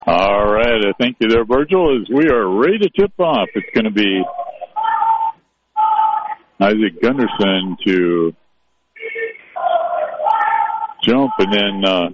All right, thank you there, Virgil, as we are ready to tip off. It's going to be Isaac Gunderson to jump, and then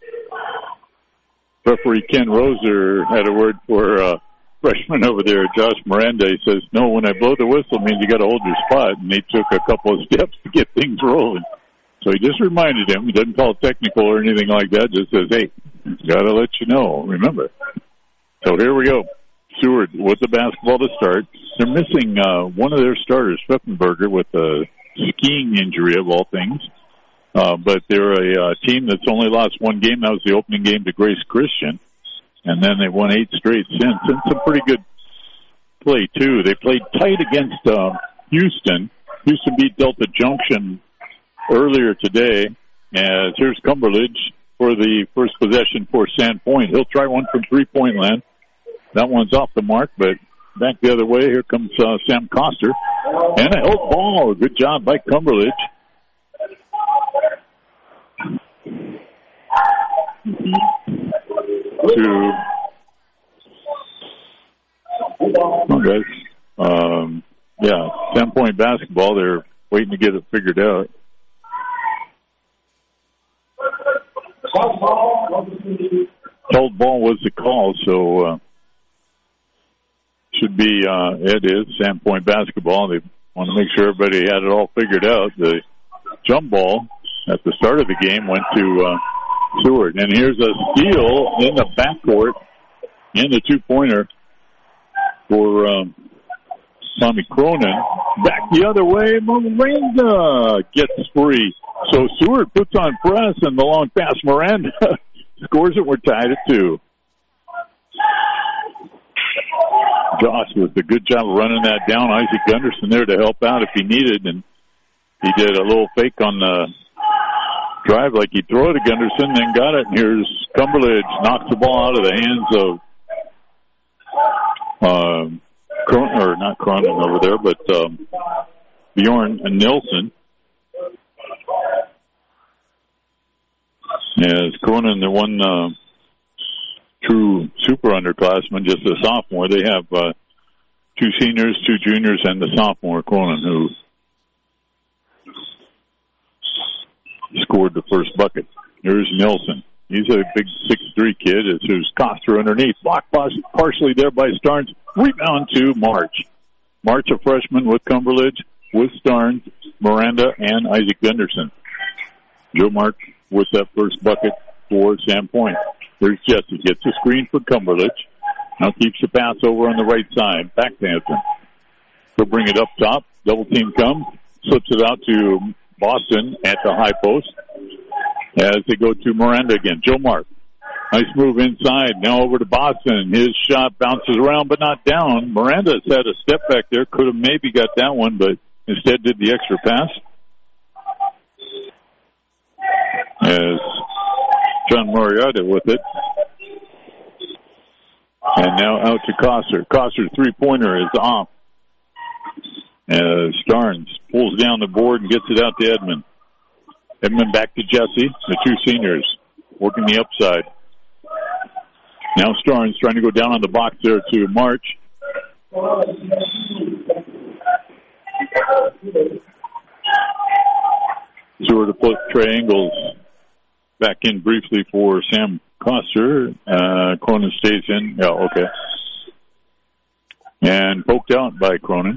referee Ken Roser had a word for freshman over there, Josh Miranda. He says, no, when I blow the whistle, it means you got to hold your spot, and they took a couple of steps to get things rolling. So he just reminded him. He doesn't call it technical or anything like that, just says, hey, got to let you know, remember. So here we go. Seward with the basketball to start. They're missing one of their starters, Pfeffenberger, with a skiing injury of all things. But they're a team that's only lost one game. That was the opening game to Grace Christian. And then they won 8 straight since. And some pretty good play, too. They played tight against Houston. Houston beat Delta Junction earlier today. As here's Cumberledge for the first possession for Sandpoint. He'll try one from three-point land. That one's off the mark, but back the other way. Here comes Sam Coster. And a held ball. Good job by Cumberledge. Sandpoint basketball. They're waiting to get it figured out. Held ball was the call, so should be, it is Sandpoint basketball. They want to make sure everybody had it all figured out. The jump ball at the start of the game went to Seward. And here's a steal in the backcourt in the two-pointer for Tommy Cronin. Back the other way, Miranda gets free. So Seward puts on press, and the long pass, Miranda scores it. We're tied at 2. Josh with a good job of running that down. Isaac Gunderson there to help out if he needed, and he did a little fake on the drive like he'd throw it to Gunderson, then got it. And here's Cumberledge, knocks the ball out of the hands of not Cronin over there, but Bjorn Nilsson. As Cronin, the one true super underclassman, just a sophomore. They have 2 seniors, 2 juniors, and the sophomore, Cronin, who scored the first bucket. Here's Nilsson. He's a big 6'3" kid. There's Coster underneath. Blocked partially there by Starnes. Rebound to March. March, a freshman with Cumberledge, with Starnes, Miranda, and Isaac Gunderson. Joe Mark with that first bucket for Sandpoint. There's Jesse. Gets a screen for Cumberledge. Now keeps the pass over on the right side. Back to Hanson. He'll bring it up top. Double team comes. Slips it out to Boston at the high post. As they go to Miranda again. Joe Mark. Nice move inside. Now over to Boston. His shot bounces around but not down. Miranda's had a step back there. Could have maybe got that one, but instead did the extra pass. As John Moriarty with it. And now out to Coster. Coster's three-pointer is off. As Starnes pulls down the board and gets it out to Edmond. Edmond back to Jesse, the 2 seniors, working the upside. Now Starnes trying to go down on the box there to March. Seward to put Trey Ingles back in briefly for Sam Coster. Cronin stays in. Yeah, okay. And poked out by Cronin.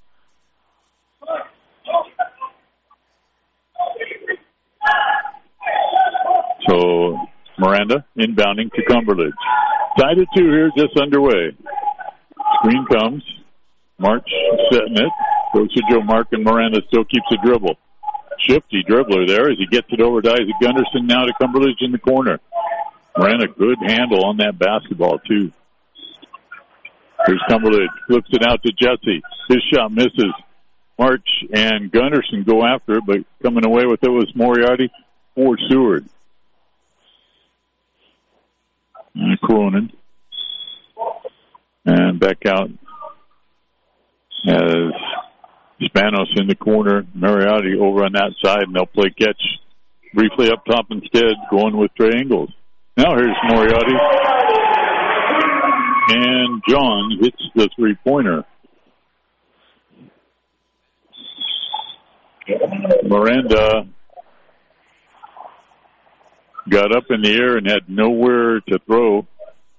So Miranda inbounding to Cumberledge. Tied at 2 here, just underway. Screen comes. March setting it. Goes to Joe Mark, and Miranda still keeps the dribble. Shifty dribbler there as he gets it over to Isaac Gunderson, now to Cumberledge in the corner. Miranda, good handle on that basketball, too. Here's Cumberledge. Flips it out to Jesse. His shot misses. March and Gunderson go after it, but coming away with it was Moriarty for Seward. And Cronin. And back out as Spanos in the corner. Moriarty over on that side, and they'll play catch briefly up top instead, going with Trey Ingles. Now here's Moriarty. and John hits the three-pointer. Miranda got up in the air and had nowhere to throw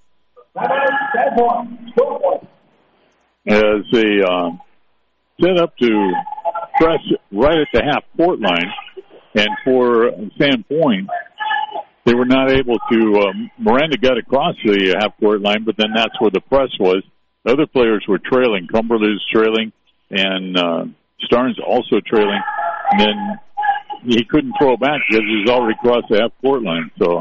as they set up to press right at the half-court line. And for Sandpoint, they were not able to. Miranda got across the half-court line, but then that's where the press was. Other players were trailing. Cumberland is trailing, and Starnes also trailing. And then he couldn't throw back because he was already across the half-court line. So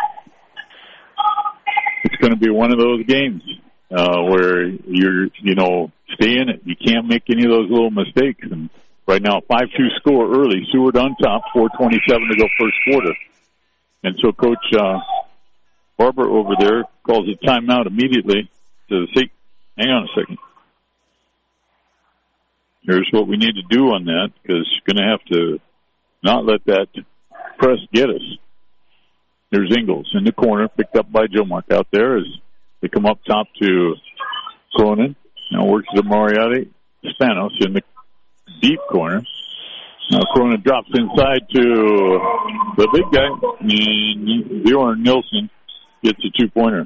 it's going to be one of those games where you're, stay in it. You can't make any of those little mistakes. And right now, 5-2 score early. Seward on top, 4:27 to go first quarter. And so Coach Barber over there calls a timeout immediately to say, hang on a second. Here's what we need to do on that, because you're going to have to not let that press get us. There's Ingles in the corner, picked up by Joe Mark out there as they come up top to Cronin. Now works to Moriarty. Spanos in the deep corner. Now Cronin drops inside to the big guy, and Bjorn Nilsson gets a two-pointer.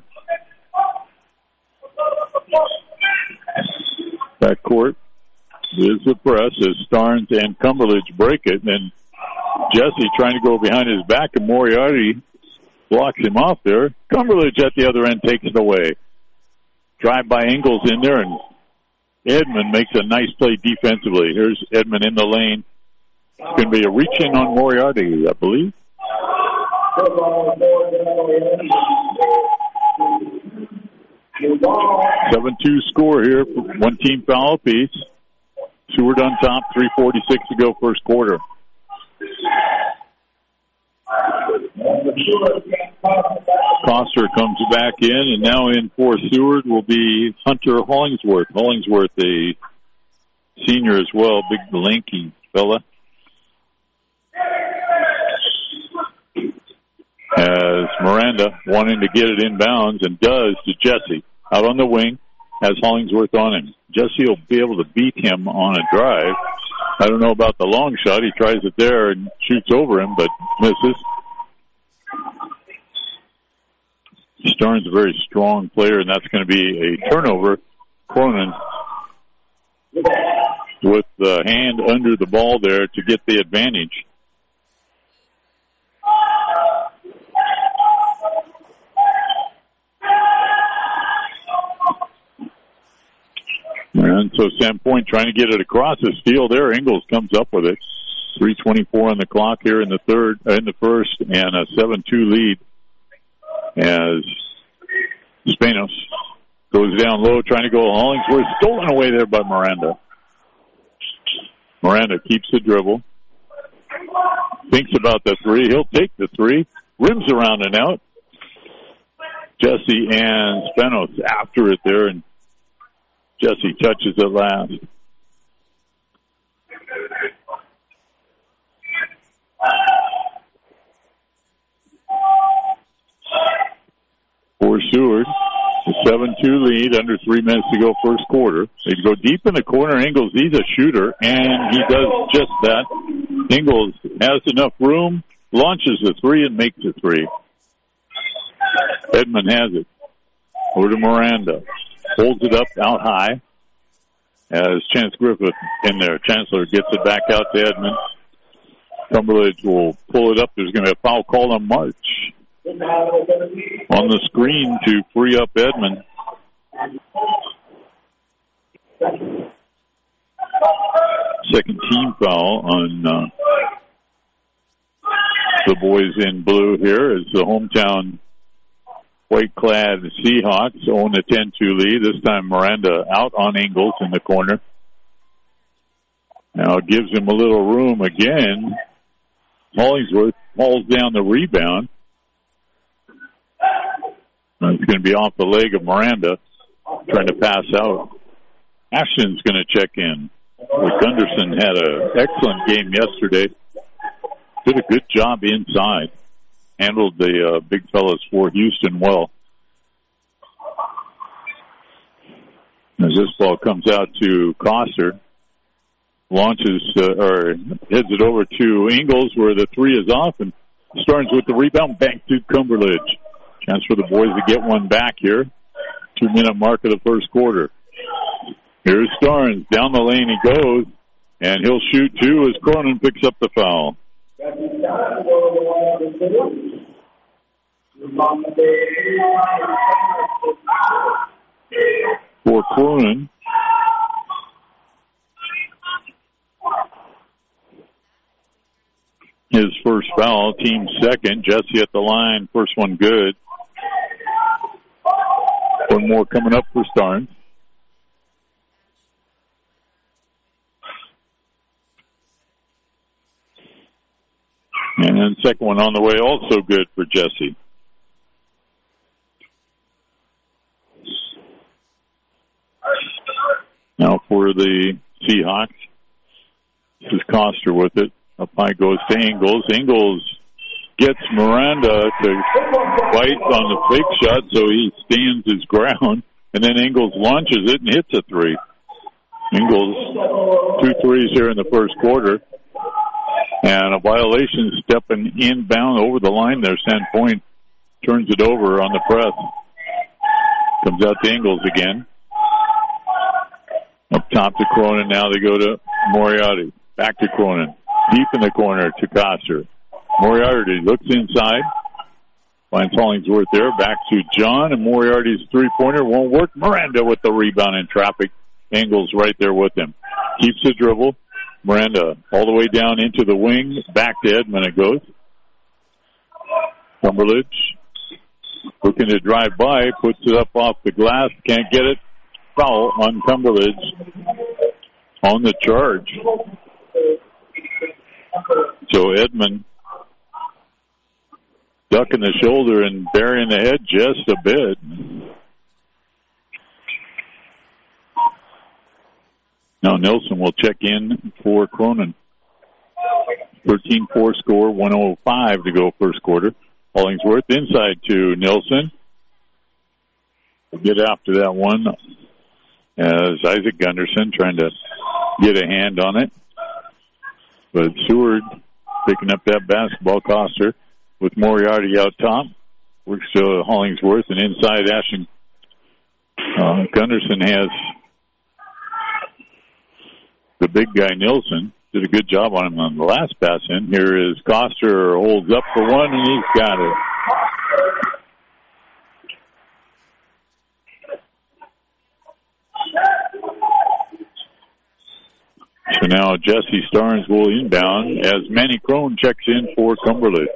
Backcourt is the press as Starnes and Cumberland break it, and Jesse trying to go behind his back, and Moriarty blocks him off there. Cumberland at the other end takes it away. Drive by Ingles in there, and Edmond makes a nice play defensively. Here's Edmond in the lane. It's going to be a reach-in on Moriarty, I believe. 7-2 score here. One team foul apiece. Seward on top, 3:46 to go first quarter. Coster comes back in, and now in for Seward will be Hunter Hollingsworth. Hollingsworth, a senior as well, big lanky fella. As Miranda wanting to get it inbounds and does to Jesse. Out on the wing, has Hollingsworth on him. Jesse will be able to beat him on a drive. I don't know about the long shot. He tries it there and shoots over him, but misses. Starnes a very strong player, and that's going to be a turnover. Cronin with the hand under the ball there to get the advantage. And so Sandpoint trying to get it across the steal there. Ingles comes up with it. 3:24 on the clock here in the first, and a 7-2 lead as Spanos goes down low trying to go Hollingsworth. Stolen away there by Miranda. Miranda keeps the dribble. Thinks about the three. He'll take the three. Rims around and out. Jesse and Spanos after it there, and Jesse touches it last. For Seward, the 7-2 lead, under 3 minutes to go first quarter. They go deep in the corner. Ingles, he's a shooter, and he does just that. Ingles has enough room, launches the three, and makes the three. Edmond has it. Over to Miranda. Holds it up out high as Chance Griffith in there. Chancellor gets it back out to Edmond. Cumberland will pull it up. There's going to be a foul call on March on the screen to free up Edmond. Second team foul on the boys in blue here as the hometown white-clad Seahawks own a 10-2 lead. This time Miranda out on Ingles in the corner. Now it gives him a little room again. Hollingsworth hauls down the rebound. It's going to be off the leg of Miranda, trying to pass out. Ashton's going to check in. Gunderson had an excellent game yesterday. Did a good job inside. Handled the big fellas for Houston well. As this ball comes out to Coster, launches or heads it over to Ingles where the three is off, and Starnes with the rebound back to Cumberledge. Chance for the boys to get one back here. 2-minute mark of the first quarter. Here's Starnes. Down the lane he goes, and he'll shoot two as Cronin picks up the foul. For Cronin. His first foul, team second. Jesse at the line, first one good. One more coming up for Starnes. And then second one on the way, also good for Jesse. Now for the Seahawks, this is Coster with it. Up high goes to Ingles. Ingles gets Miranda to bite on the fake shot, so he stands his ground. And then Ingles launches it and hits a three. Ingles, 2 threes here in the first quarter. And a violation stepping inbound over the line there. Sandpoint turns it over on the press. Comes out to Ingles again. Up top to Cronin. Now they go to Moriarty. Back to Cronin. Deep in the corner to Coster. Moriarty looks inside. Finds Hollingsworth there. Back to John. And Moriarty's three-pointer won't work. Miranda with the rebound in traffic. Ingles right there with him. Keeps the dribble. Miranda all the way down into the wing. Back to Edmond it goes. Cumberledge looking to drive by. Puts it up off the glass. Can't get it. Foul on Cumberledge on the charge. So Edmond ducking the shoulder and burying the head just a bit. Now Nilsson will check in for Cronin. 13-4 score, 1:05 to go first quarter. Hollingsworth inside to Nilsson. We'll get after that one as Isaac Gunderson trying to get a hand on it. But Seward picking up that basketball. Coster with Moriarty out top. Works to Hollingsworth, and inside Ashton Gunderson has the big guy Nilsson. Did a good job on him on the last pass in. Here is Coster, holds up for one, and he's got it. So now Jesse Starnes will inbound as Manny Crone checks in for Cumberledge.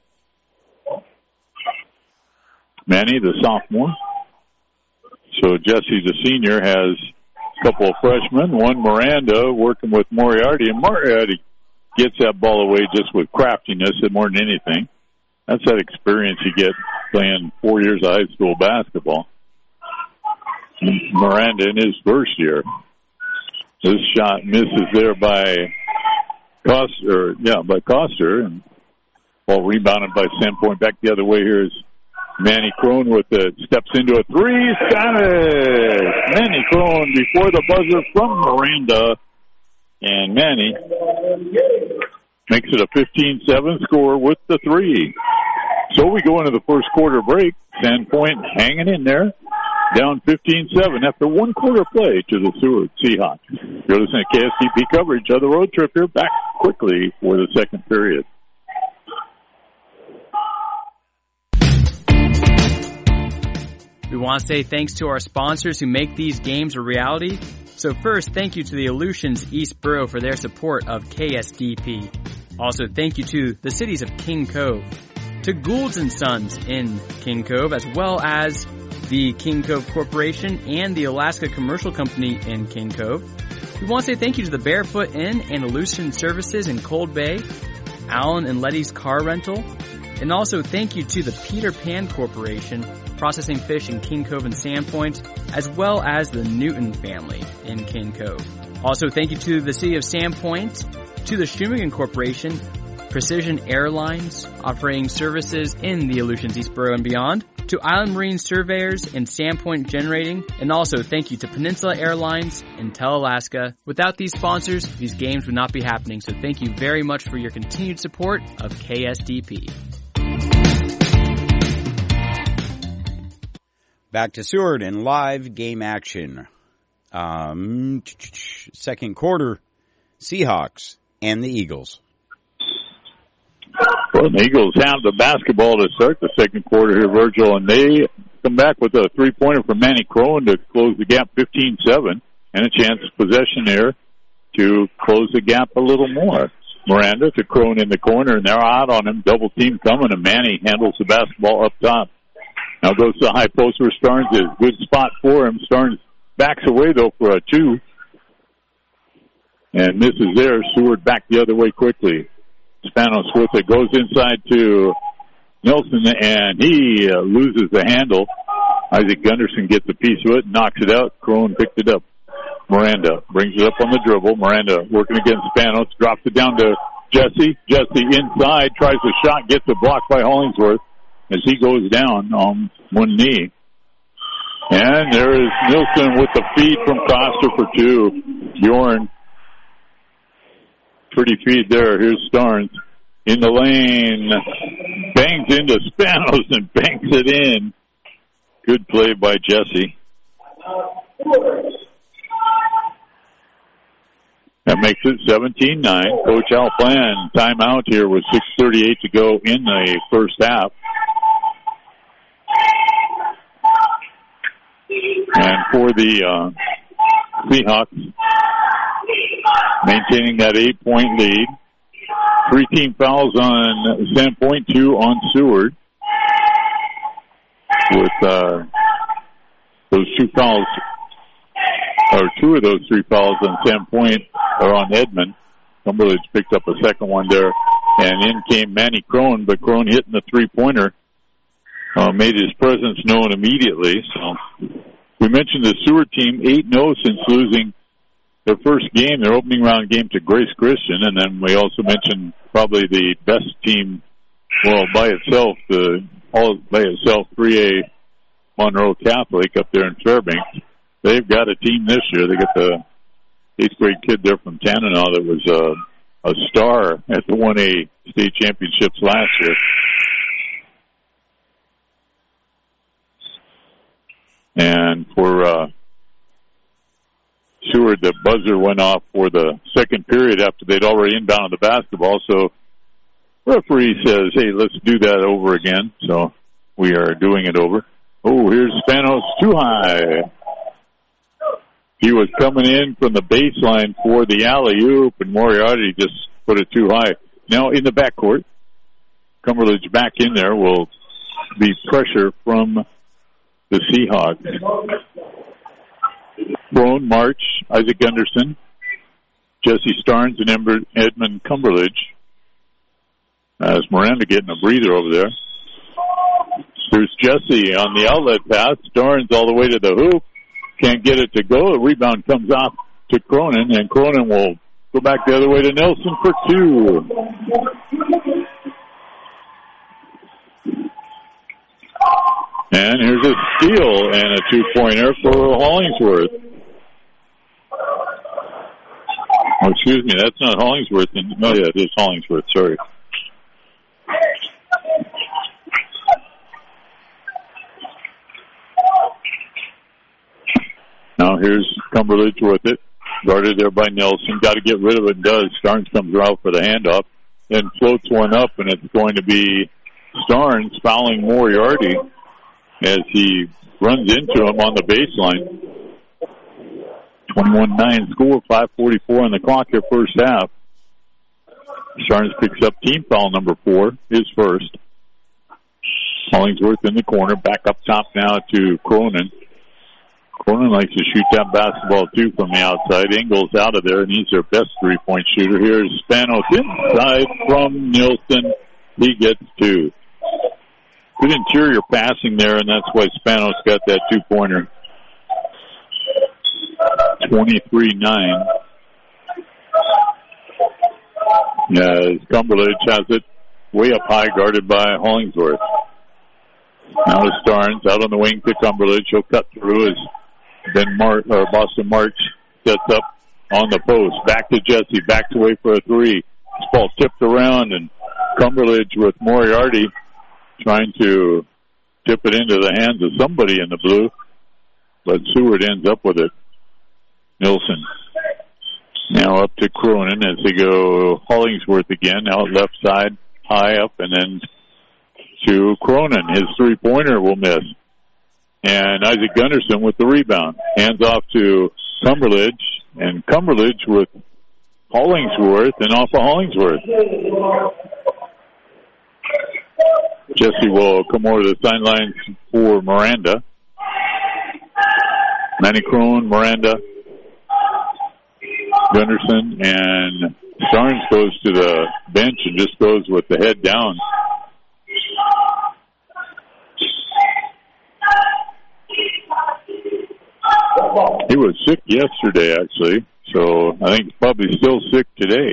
Manny, the sophomore. So Jesse, the senior, has a couple of freshmen. One Miranda working with Moriarty, and Moriarty gets that ball away just with craftiness and more than anything. That's that experience you get playing 4 years of high school basketball. Miranda in his first year. This shot misses there by Coster, and ball rebounded by Sandpoint. Back the other way here is Manny Crone with the steps into a three. Got it! Manny Crone before the buzzer from Miranda, and Manny makes it a 15-7 score with the three. So we go into the first quarter break. Sandpoint hanging in there. Down 15-7 after one quarter play to the Seward Seahawks. You're listening to KSTP coverage of the road trip here. Back quickly for the second period. We want to say thanks to our sponsors who make these games a reality. So first, thank you to the Aleutians East Borough for their support of KSDP. Also, thank you to the cities of King Cove, to Goulds & Sons in King Cove, as well as the King Cove Corporation and the Alaska Commercial Company in King Cove. We want to say thank you to the Barefoot Inn and Aleutian Services in Cold Bay, Alan and Letty's Car Rental, and also thank you to the Peter Pan Corporation, processing fish in King Cove and Sandpoint, as well as the Newton family in King Cove. Also thank you to the City of Sandpoint, to the Shumagon Corporation, Precision Airlines, offering services in the Aleutians East Borough and beyond, to Island Marine Surveyors and Sandpoint Generating, and also thank you to Peninsula Airlines and Tel-Alaska. Without these sponsors, these games would not be happening, so thank you very much for your continued support of KSDP. Back to Seward and live game action. Second quarter, Seahawks and the Eagles. Well, the Eagles have the basketball to start the second quarter here, Virgil, and they come back with a three-pointer from Manny Crone to close the gap 15-7, and a chance possession there to close the gap a little more. Miranda to Crone in the corner, and they're out on him. Double team coming, and Manny handles the basketball up top. Now goes to the high post where Starnes is. Good spot for him. Starnes backs away, though, for a two. And misses there. Seward back the other way quickly. Spanos with it. Goes inside to Nelson, and he loses the handle. Isaac Gunderson gets a piece of it, knocks it out. Crone picked it up. Miranda brings it up on the dribble. Miranda working against Spanos. Drops it down to Jesse. Jesse inside. Tries a shot. Gets it blocked by Hollingsworth as he goes down on one knee. And there is Nilsson with the feed from Costa for two. Bjorn. Pretty feed there. Here's Starnes in the lane. Bangs into Spanos and banks it in. Good play by Jesse. That makes it 17-9. Coach Alplan timeout here with 6:38 to go in the first half. And for the Seahawks, maintaining that 8-point lead. 3 team fouls on Sandpoint, 2 on Seward. With those 2 fouls, or 2 of those 3 fouls on Sandpoint are on Edmond. Cumberland's picked up a second one there. And in came Manny Crone, but Crone hitting the 3-pointer made his presence known immediately. So we mentioned the Seward team 8-0 since losing their first game, their opening round game to Grace Christian, and then we also mentioned probably the best team, well, by itself, 3A Monroe Catholic up there in Fairbanks. They've got a team this year. They got the 8th grade kid there from Tanana that was a star at the 1A state championships last year. And for Seward, the buzzer went off for the second period after they'd already inbounded the basketball. So referee says, hey, let's do that over again. So we are doing it over. Oh, here's Spanos too high. He was coming in from the baseline for the alley-oop, and Moriarty just put it too high. Now in the backcourt, Cumberland's back in there will be pressure from the Seahawks. Crone, March, Isaac Gunderson, Jesse Starnes, and Edmund Cumberledge. As Miranda getting a breather over there. There's Jesse on the outlet pass. Starnes all the way to the hoop. Can't get it to go. The rebound comes off to Cronin, and Cronin will go back the other way to Nelson for 2. And here's a steal and a 2-pointer for Hollingsworth. Oh, excuse me, that's not Hollingsworth. No, yeah, it is Hollingsworth, sorry. Now here's Cumberledge with it. Guarded there by Nelson. Got to get rid of it and does. Starnes comes around for the handoff. Then floats one up, and it's going to be Starnes fouling Moriarty as he runs into him on the baseline. 21-9 score, 5:44 on the clock here first half. Starnes picks up team foul number 4, his first. Hollingsworth in the corner, back up top now to Cronin. Cronin likes to shoot that basketball too from the outside. Ingles out of there, and he's their best 3-point shooter. Here's Spanos inside from Nielsen. He gets 2. Good interior passing there, and that's why Spanos got that 2-pointer. 23-9. As Cumberledge has it way up high, guarded by Hollingsworth. Now to Starnes out on the wing to Cumberledge. He'll cut through as then Boston March sets up on the post. Back to Jesse. Back to wait for a three. This ball tipped around, and Cumberledge with Moriarty trying to tip it into the hands of somebody in the blue. But Seward ends up with it. Nilsson. Now up to Cronin as they go Hollingsworth again. Out left side. High up and then to Cronin. His three-pointer will miss. And Isaac Gunderson with the rebound. Hands off to Cumberledge. And Cumberledge with Hollingsworth and off of Hollingsworth. Jesse will come over to the sidelines for Miranda. Manny Crone, Miranda, Gunderson, and Starnes goes to the bench and just goes with the head down. He was sick yesterday, actually, so I think he's probably still sick today.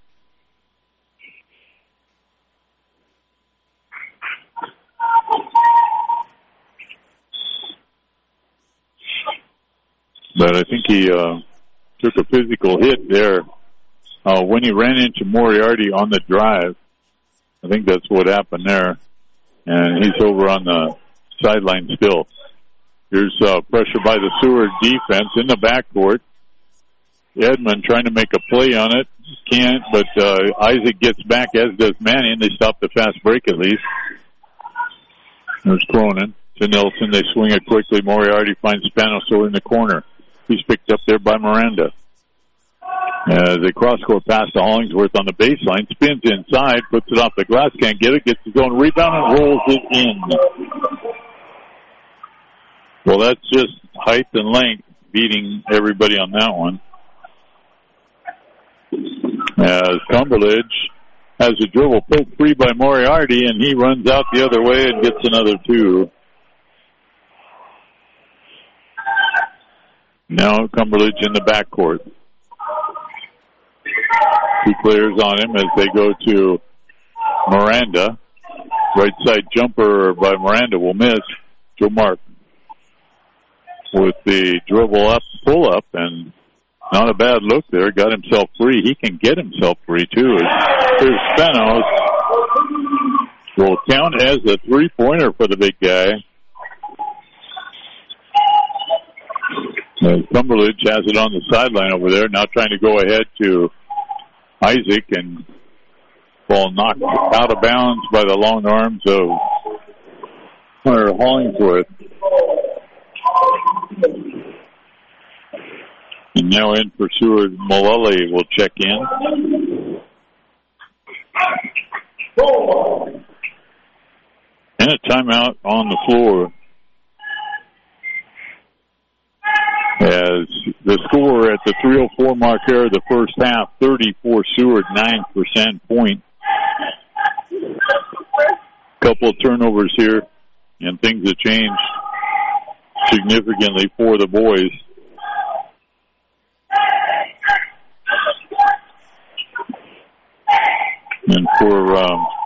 But I think he took a physical hit there when he ran into Moriarty on the drive. I think that's what happened there. And he's over on the sideline still. Here's pressure by the Seward defense in the backcourt. Edmond trying to make a play on it. Can't, but Isaac gets back, as does Manny, and they stop the fast break at least. There's Cronin to Nilsson. They swing it quickly. Moriarty finds Spanoso in the corner. He's picked up there by Miranda. As a cross-court pass to Hollingsworth on the baseline. Spins inside, puts it off the glass, can't get it, gets his own rebound and rolls it in. Well, that's just height and length beating everybody on that one. As Cumberledge has a dribble poked free by Moriarty, and he runs out the other way and gets another two. Now Cumberledge in the backcourt. Two players on him as they go to Miranda. Right side jumper by Miranda will miss. Joe Mark with the dribble up, pull up, and not a bad look there. Got himself free. He can get himself free too. Here's Spanos. Will count as a three-pointer for the big guy. Cumberledge has it on the sideline over there, now trying to go ahead to Isaac, and ball knocked out of bounds by the long arms of Hunter Hollingsworth. And now in for Seward, Mullally will check in. And a timeout on the floor. As the score at the 3:04 mark here, the first half, 34 Seward, 9% point. Couple of turnovers here, and things have changed significantly for the boys. And for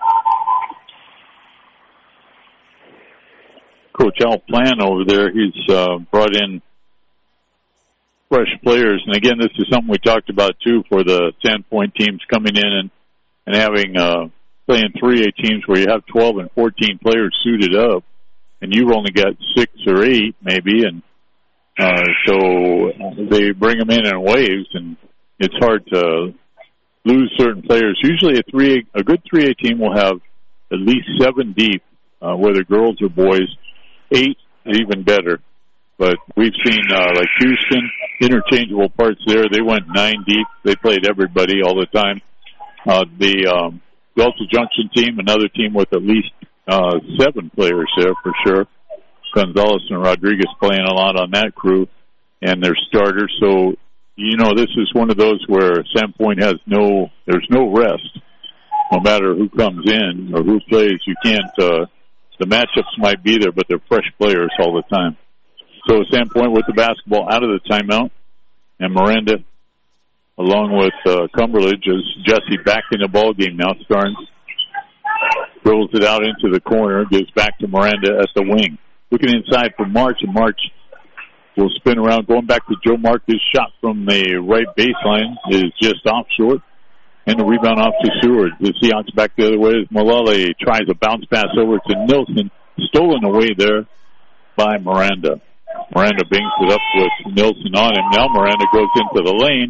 Coach Al Plan over there, he's brought in fresh players. And again, this is something we talked about too for the Sandpoint teams coming in and having playing 3A teams where you have 12 and 14 players suited up, and you've only got 6 or 8 maybe, and so they bring them in waves, and it's hard to lose certain players. Usually a good 3A team will have at least 7 deep, whether girls or boys. 8 is even better. But we've seen, like Houston, interchangeable parts there. They went 9 deep. They played everybody all the time. The Delta Junction team, another team with at least 7 players there for sure. Gonzalez and Rodriguez playing a lot on that crew, and their starters. So, this is one of those where Sandpoint there's no rest. No matter who comes in or who plays, you can't, the matchups might be there, but they're fresh players all the time. So Sandpoint with the basketball out of the timeout, and Miranda along with Cumberledge as Jesse back in the ball game now. Starnes Throws it out into the corner, gives back to Miranda at the wing. Looking inside for March, and March will spin around. Going back to Joe Mark, his shot from the right baseline is just off short. And the rebound off to Seward. The Seahawks back the other way as Mullally tries a bounce pass over to Nilsson. Stolen away there by Miranda. Miranda bangs it up with Nilsson on him. Now Miranda goes into the lane.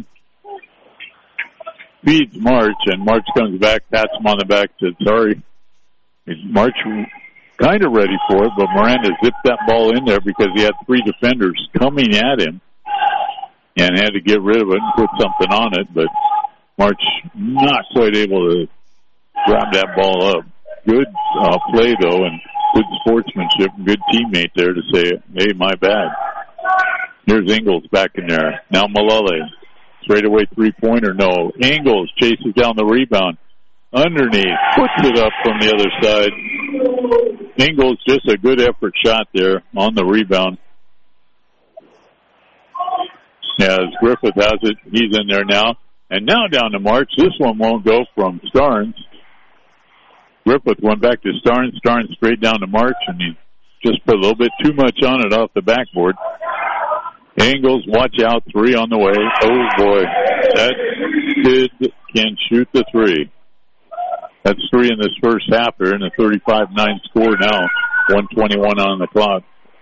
Feeds March, and March comes back, pats him on the back, said, sorry. March kind of ready for it, but Miranda zipped that ball in there because he had three defenders coming at him and had to get rid of it and put something on it, but March not quite able to grab that ball up. Good play, though, and good sportsmanship, good teammate there to say, hey, my bad. Here's Ingles back in there. Now Mullally. Straightaway three-pointer, no. Ingles chases down the rebound. Underneath, puts it up from the other side. Ingles, just a good effort shot there on the rebound. As Griffith has it, he's in there now. And now down to March. This one won't go from Starnes. Griffith went back to Starnes. Starnes straight down to March, and he just put a little bit too much on it off the backboard. Ingles, watch out, three on the way. Oh, boy. That kid can shoot the three. That's three in this first half. They're in a 35-9 score now. 1:21 on the clock.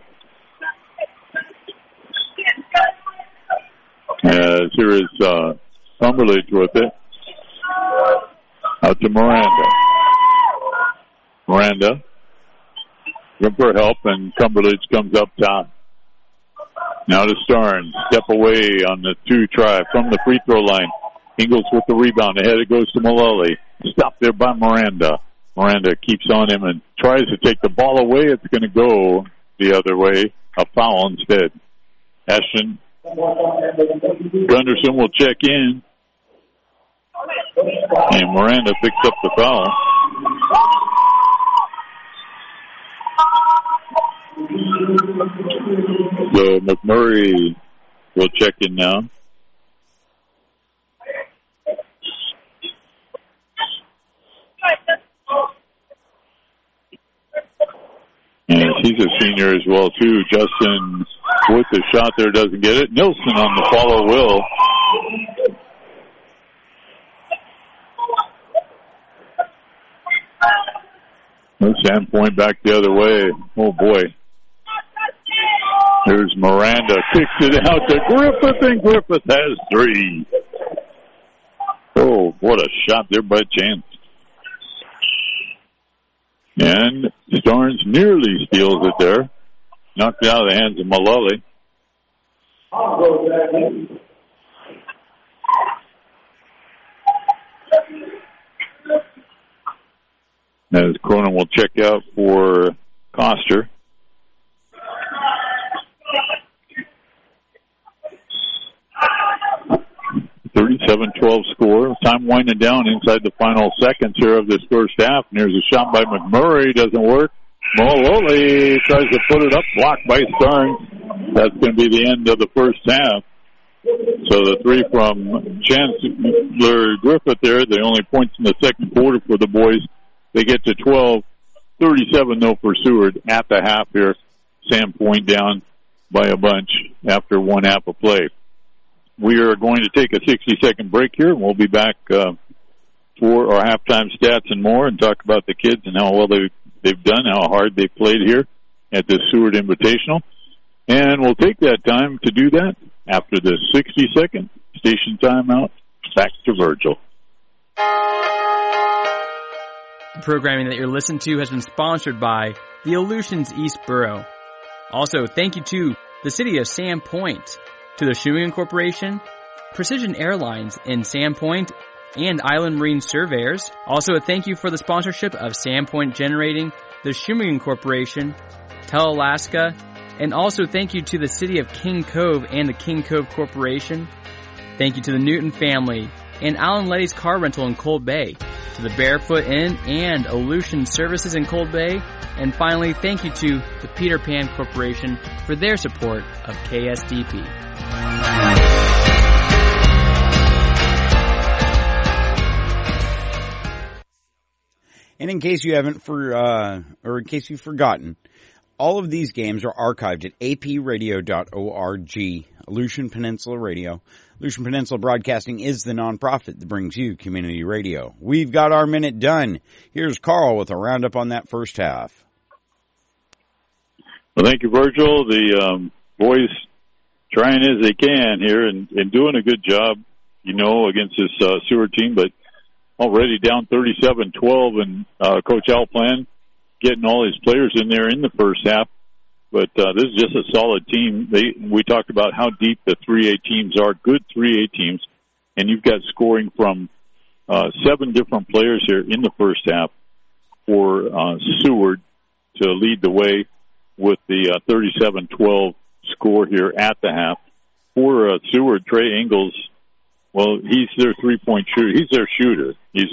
As here is Cumberledge with it. Out to Miranda. Miranda. Looking for help, and Cumberledge comes up top. Now to Starnes. Step away on the two try from the free throw line. Ingles with the rebound. Ahead it goes to Mullally. Stopped there by Miranda. Miranda keeps on him and tries to take the ball away. It's going to go the other way. A foul instead. Ashton Gunderson will check in. And Miranda picks up the foul. So McMurray will check in now. And he's a senior as well, too. Justin with the shot there doesn't get it. Nilsson on the follow will. Sandpoint back the other way. Oh, boy. There's Miranda. Kicks it out to Griffith, and Griffith has three. Oh, what a shot there by Chance. And Starnes nearly steals it there. Knocked it out of the hands of Mullally. As Cronin will check out for Coster. Score. Time winding down inside the final seconds here of this first half. And there's a shot by McMurray. Doesn't work. Mullally tries to put it up. Blocked by Starnes. That's going to be the end of the first half. So the three from Chancellor Griffith there, the only points in the second quarter for the boys. They get to 12. 37 though for Seward at the half here. Sandpoint down by a bunch after one half of play. We are going to take a 60-second break here, and we'll be back for our halftime stats and more and talk about the kids and how well they've done, how hard they played here at the Seward Invitational. And we'll take that time to do that after the 60-second station timeout. Back to Virgil. The programming that you're listening to has been sponsored by the Aleutians East Borough. Also, thank you to the City of Sandpoint, to the Shawinigan Corporation, Precision Airlines in Sandpoint, and Island Marine Surveyors. Also, a thank you for the sponsorship of Sandpoint Generating, the Shawinigan Corporation, Tel-Alaska, and also thank you to the City of King Cove and the King Cove Corporation. Thank you to the Newton family and Alan Letty's Car Rental in Cold Bay, to the Barefoot Inn and Aleutian Services in Cold Bay, and finally, thank you to the Peter Pan Corporation for their support of KSDP. And in case you haven't or in case you've forgotten, all of these games are archived at apradio.org. Aleutian Peninsula Radio. Aleutian Peninsula Broadcasting is the nonprofit that brings you community radio. We've got our minute done. Here's Carl with a roundup on that first half. Well, thank you, Virgil. The boys trying as they can here and doing a good job, against this Seward team, but already down 37-12, and Coach Alplan getting all his players in there in the first half. But this is just a solid team. We talked about how deep the 3A teams are, good 3A teams, and you've got scoring from 7 different players here in the first half for Seward to lead the way with the 37-12 score here at the half. For Seward, Trey Ingles, well, he's their three-point shooter. He's their shooter.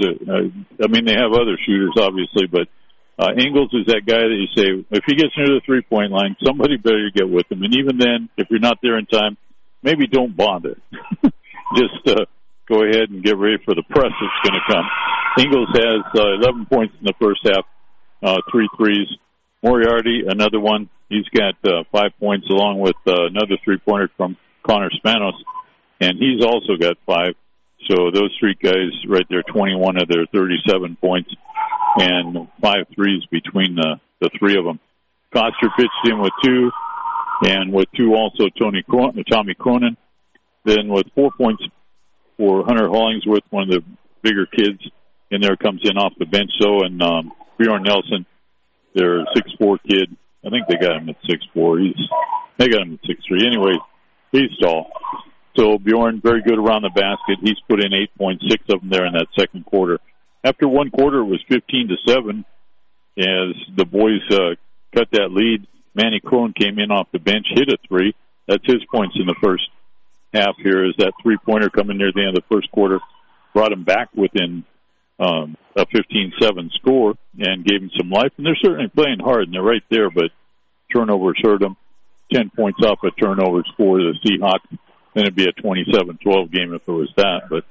They have other shooters, obviously, but Ingles is that guy that you say, if he gets near the three-point line, somebody better get with him. And even then, if you're not there in time, maybe don't bother. Just go ahead and get ready for the press that's going to come. Ingles has 11 points in the first half, 3 threes. Moriarty, another one. He's got 5 points along with another three-pointer from Connor Spanos, and he's also got 5. So those 3 guys right there, 21 of their 37 points and 5 threes between the 3 of them. Coster pitched in with 2, and with 2 also Tommy Cronin. Then with 4 points for Hunter Hollingsworth, one of the bigger kids in there, comes in off the bench. So, and Bjorn Nelson, their 6'4" kid. I think they got him at 6'4". They got him at 6'3". Anyway, he's tall. So Bjorn, very good around the basket. He's put in 8 points, 6 of them there in that second quarter. After one quarter, it was 15-7 as the boys cut that lead. Manny Crone came in off the bench, hit a 3. That's his points in the first half here, is that three-pointer coming near the end of the first quarter brought him back within a 15-7 score and gave him some life. And they're certainly playing hard, and they're right there, but turnovers hurt them. 10 points off of turnovers for the Seahawks. Then it'd be a 27-12 game if it was that. But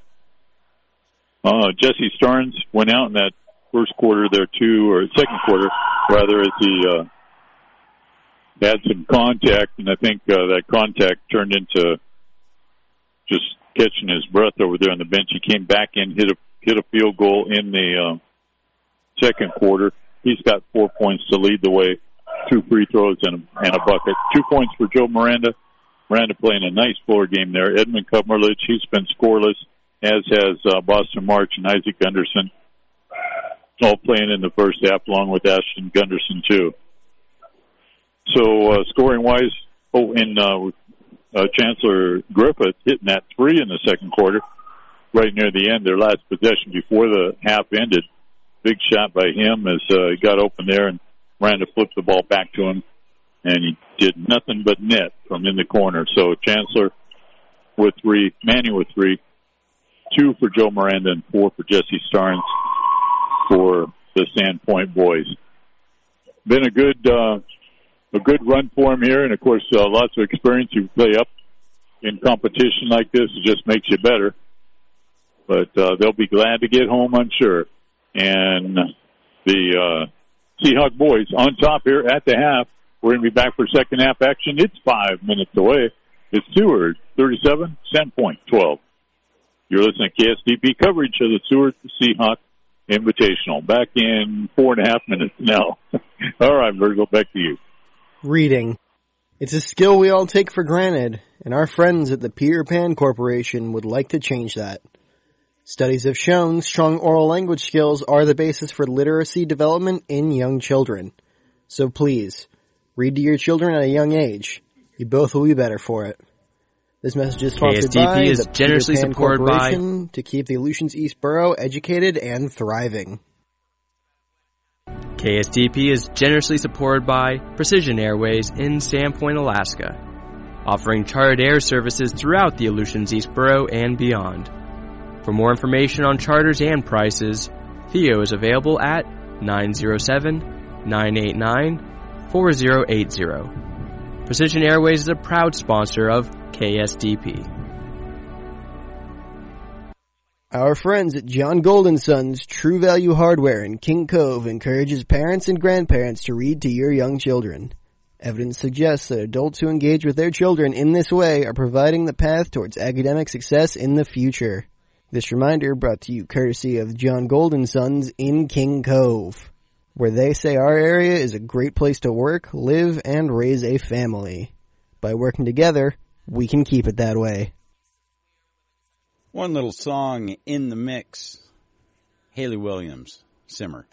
Jesse Starnes went out in that first quarter there too, or second quarter rather, as he had some contact, and I think that contact turned into just catching his breath over there on the bench. He came back in, hit a field goal in the second quarter. He's got 4 points to lead the way, 2 free throws and a bucket. 2 points for Joe Miranda. Miranda playing a nice floor game there. Edmund Cumberledge, he's been scoreless, as has Boston March and Isaac Gunderson, all playing in the first half, along with Ashton Gunderson too. So scoring-wise, Chancellor Griffith hitting that 3 in the second quarter, right near the end, their last possession before the half ended. Big shot by him as he got open there, and Miranda flipped the ball back to him, and he did nothing but net from in the corner. So Chancellor with 3, Manny with 3, 2 for Joe Miranda, and 4 for Jesse Starnes for the Sandpoint boys. Been a good run for him here, and of course lots of experience. You play up in competition like this, it just makes you better. But they'll be glad to get home, I'm sure. And the Seahawk boys on top here at the half. We're going to be back for second half action. It's 5 minutes away. It's Seward 37, Sandpoint 12. You're listening to KSDP coverage of the Seward Seahawk Invitational. Back in 4.5 minutes now. All right, Virgil, back to you. Reading. It's a skill we all take for granted, and our friends at the Peter Pan Corporation would like to change that. Studies have shown strong oral language skills are the basis for literacy development in young children. So please, read to your children at a young age. You both will be better for it. This message is sponsored by the Peter Pan Corporation to keep the Aleutians East Borough educated and thriving. KSDP is generously supported by Precision Airways in Sandpoint, Alaska, offering chartered air services throughout the Aleutians East Borough and beyond. For more information on charters and prices, Theo is available at 907-989-4080. Precision Airways is a proud sponsor of KSDP. Our friends at John Golden Sons True Value Hardware in King Cove encourages parents and grandparents to read to your young children. Evidence suggests that adults who engage with their children in this way are providing the path towards academic success in the future. This reminder brought to you courtesy of John Golden Sons in King Cove, where they say our area is a great place to work, live, and raise a family. By working together, we can keep it that way. One little song in the mix. Hayley Williams, Simmer.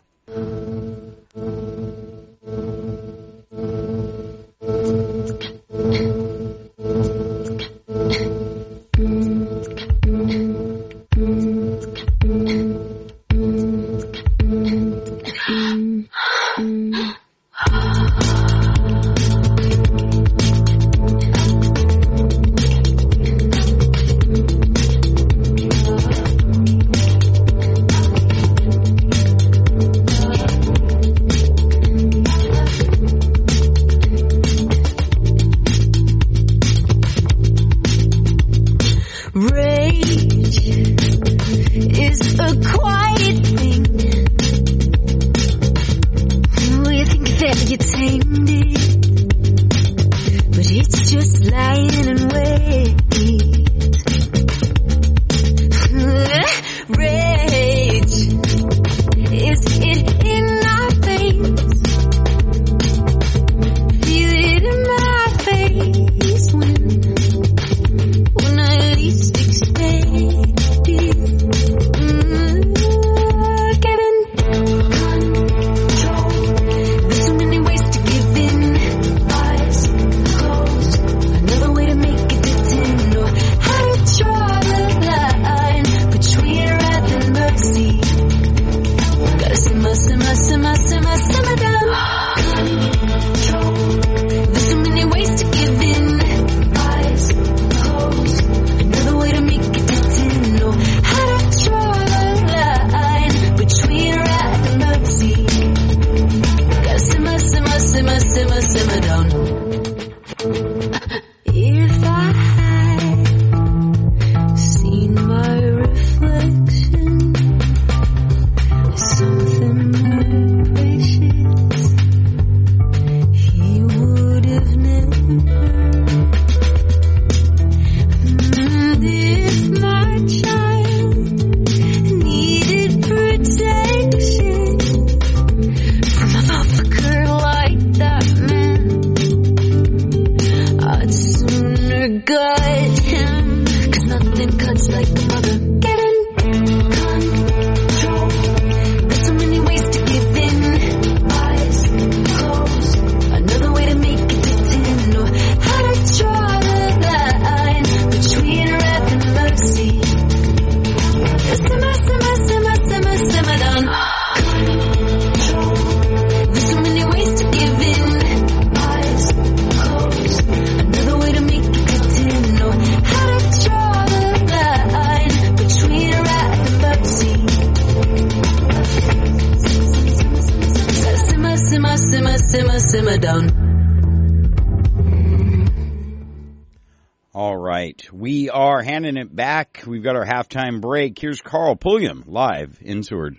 We are handing it back. We've got our halftime break. Here's Carl Pulliam live in Seward.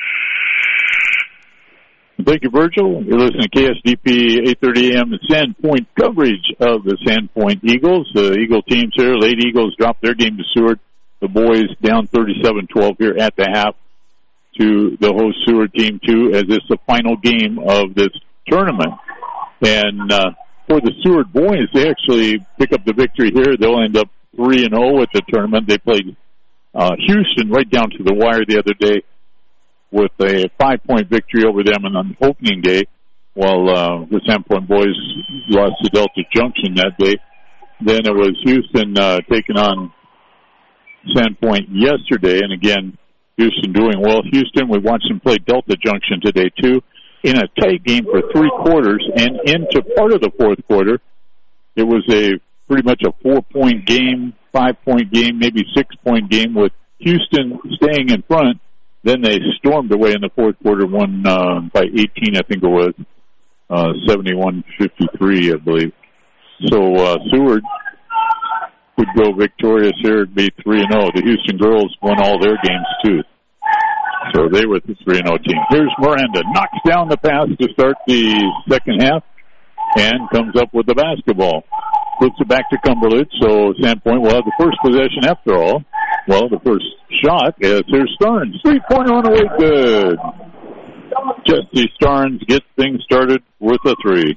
Thank you, Virgil. You're listening to KSDP 8:30 a.m. The Sandpoint coverage of the Sandpoint Eagles. The Eagle teams here. Lady Eagles dropped their game to Seward. The boys down 37-12 here at the half to the host Seward team too, as it's the final game of this tournament. And for the Seward boys, they actually pick up the victory here. They'll end up 3-0 at the tournament. They played Houston right down to the wire the other day with a 5-point victory over them on opening day, while the Sandpoint boys lost to Delta Junction that day. Then it was Houston taking on Sandpoint yesterday, and again, Houston doing well. Houston, we watched them play Delta Junction today too, in a tight game for 3 quarters, and into part of the fourth quarter, it was pretty much a 4-point game, 5-point game, maybe 6-point game with Houston staying in front. Then they stormed away in the fourth quarter, won by 18, I think it was, 71-53, I believe. So Seward would go victorious here, it'd be 3-0. The Houston girls won all their games too. So they were the 3-0 team. Here's Miranda. Knocks down the pass to start the second half and comes up with the basketball. Puts it back to Cumberland, so Sandpoint will have the first possession after all. Well, the first shot is here's Starnes. 3-pointer on the way, good. Jesse Starnes gets things started with a 3.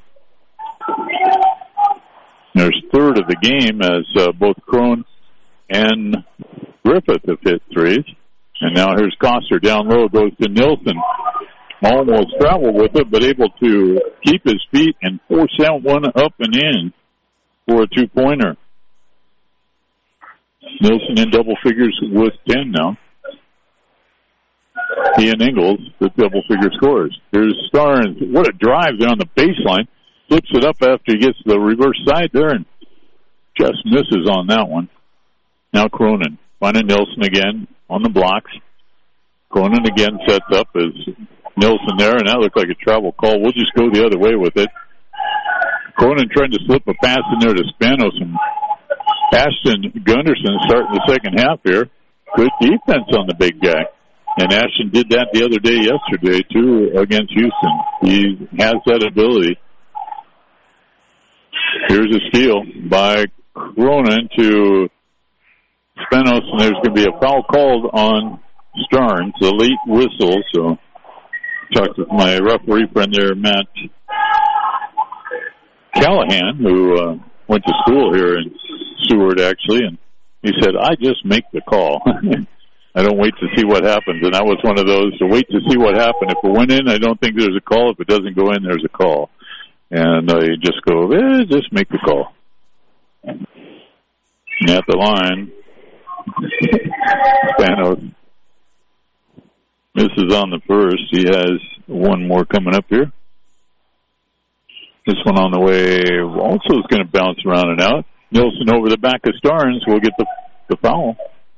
There's third of the game as both Crone and Griffith have hit 3s. And now here's Coster down low, goes to Nilsson. Almost traveled with it, but able to keep his feet and force that one up and in for a 2-pointer. Nilsson in double figures with 10 now. Ian Ingles, the double figure scores. Here's Starnes. What a drive there on the baseline. Flips it up after he gets to the reverse side there and just misses on that one. Now Cronin. Finding Nilsson again on the blocks. Cronin again sets up as Nilsson there, and that looked like a travel call. We'll just go the other way with it. Cronin trying to slip a pass in there to Spanos, and Ashton Gunderson starting the second half here. Good defense on the big guy. And Ashton did that the other day yesterday, too, against Houston. He has that ability. Here's a steal by Cronin to Spanos, and there's going to be a foul called on Starnes, the late whistle. So, talked with my referee friend there, Matt Callahan, who went to school here in Seward, actually, and he said, I just make the call. I don't wait to see what happens, and I was one of those to wait to see what happened. If it went in, I don't think there's a call. If it doesn't go in, there's a call. And you just go, just make the call. And at the line, Spanos misses on the first. He has one more coming up here. This one on the way also is going to bounce around and out. Nilsson over the back of Starnes will get the foul.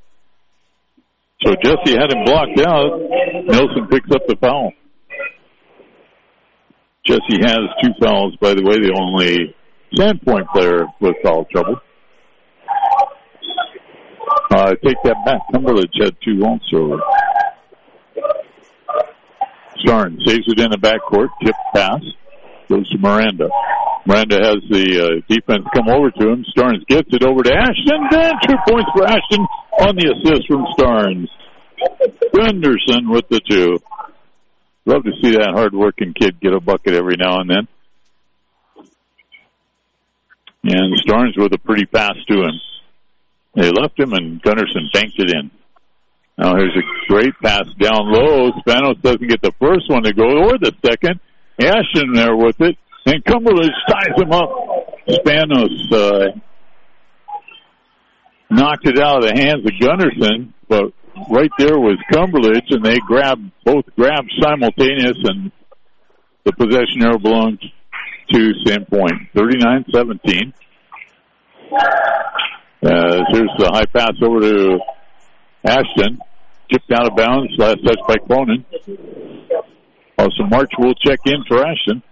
So Jesse had him blocked out. Nilsson picks up the foul. Jesse has 2 fouls, by the way, the only Sandpoint player with foul trouble. Take that back. Cumberledge had 2 also. Starnes saves it in the backcourt. Tip pass. Goes to Miranda. Miranda has the defense come over to him. Starnes gets it over to Ashton. Then 2 points for Ashton on the assist from Starnes. Gunderson with the 2. Love to see that hard-working kid get a bucket every now and then. And Starnes with a pretty pass to him. They left him, and Gunderson banked it in. Now here's a great pass down low. Spanos doesn't get the first one to go, or the second. Ashton there with it, and Cumberledge ties him up. Spanos knocked it out of the hands of Gunderson, but right there was Cumberledge, and they both grabbed simultaneous, and the possession arrow belonged to Sandpoint. 39-17. Here's the high pass over to Ashton. Tipped out of bounds. Last touch by Cronin. Also, March will check in for Ashton.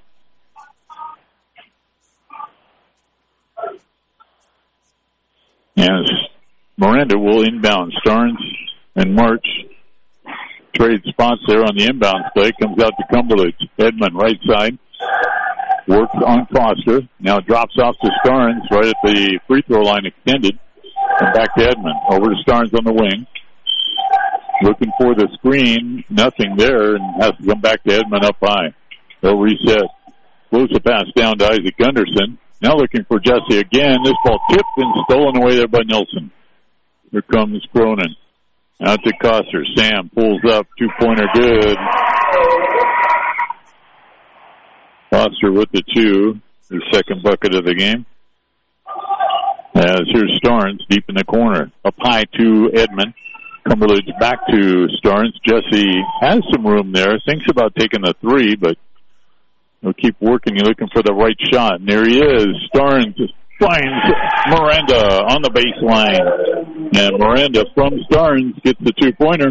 And Miranda will inbound. Starnes and March trade spots there on the inbound play. Comes out to Cumberledge. Edmond, right side. Works on Coster. Now drops off to Starnes right at the free throw line extended. And back to Edmond. Over to Starnes on the wing. Looking for the screen. Nothing there, and has to come back to Edmond up high. They'll reset. Blows the pass down to Isaac Gunderson. Now looking for Jesse again. This ball tipped and stolen away there by Nilsson. Here comes Cronin. Out to Coster. Sam pulls up. 2-pointer good. Coster with the 2. His second bucket of the game. As here's Starnes deep in the corner. Up high to Edmond. Cumberledge back to Starnes. Jesse has some room there. Thinks about taking the 3, but he'll keep working. You're looking for the right shot. And there he is. Starnes finds Miranda on the baseline. And Miranda from Starnes gets the 2-pointer.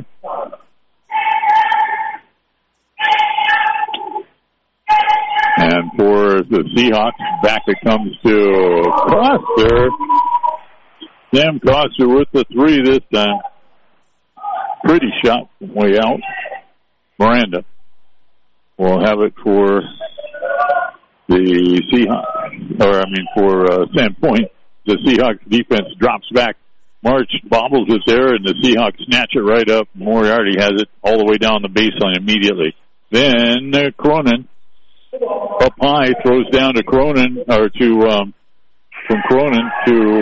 And for the Seahawks, back it comes to Coster. Sam Coster with the 3 this time. Pretty shot way out. Miranda will have it for the Seahawks, for Sandpoint. The Seahawks defense drops back. March bobbles it there, and the Seahawks snatch it right up. Moriarty has it all the way down the baseline immediately. Then Cronin up high throws down to Cronin, or to from Cronin to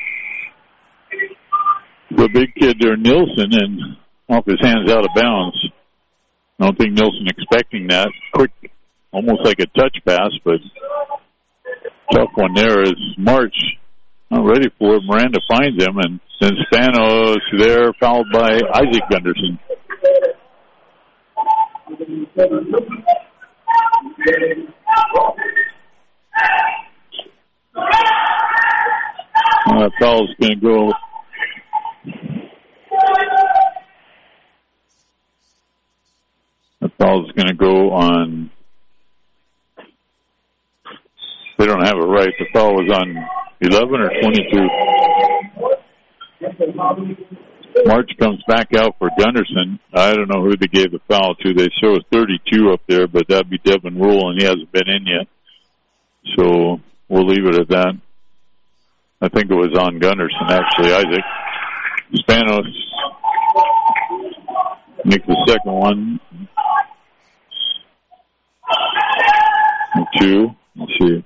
the big kid there, Nilsson, and off his hands out of bounds. I don't think Nilsson expecting that. Quick, almost like a touch pass, but tough one there as March not ready for it. Miranda finds him, and then Spanos there, fouled by Isaac Gunderson. That foul's going to go. The foul's going to go on. They don't have it right. The foul was on 11 or 22. March comes back out for Gunderson. I don't know who they gave the foul to. They show us 32 up there, but that'd be Devin Rule, and he hasn't been in yet. So we'll leave it at that. I think it was on Gunderson, actually, Isaac. Spanos makes the second one. 2. Let's see.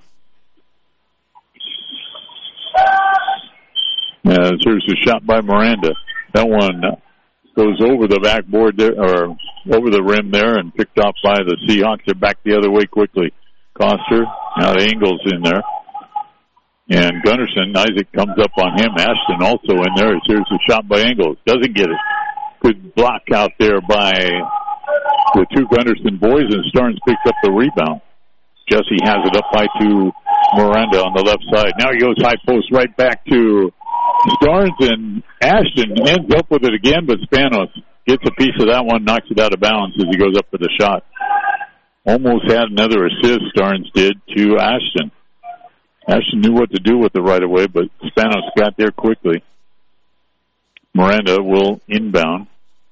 Here's a shot by Miranda. That one goes over the backboard there, or over the rim there, and picked off by the Seahawks. They're back the other way quickly. Coster, now the Ingles in there. And Gunderson, Isaac comes up on him. Ashton also in there. Here's a shot by Ingles. Doesn't get it. Good block out there by the 2 Gunderson boys, and Starnes picks up the rebound. Jesse has it up high to Miranda on the left side. Now he goes high post right back to Starnes, and Ashton ends up with it again, but Spanos gets a piece of that one, knocks it out of bounds as he goes up for the shot. Almost had another assist, Starnes did, to Ashton. Ashton knew what to do with it right away, but Spanos got there quickly. Miranda will inbound.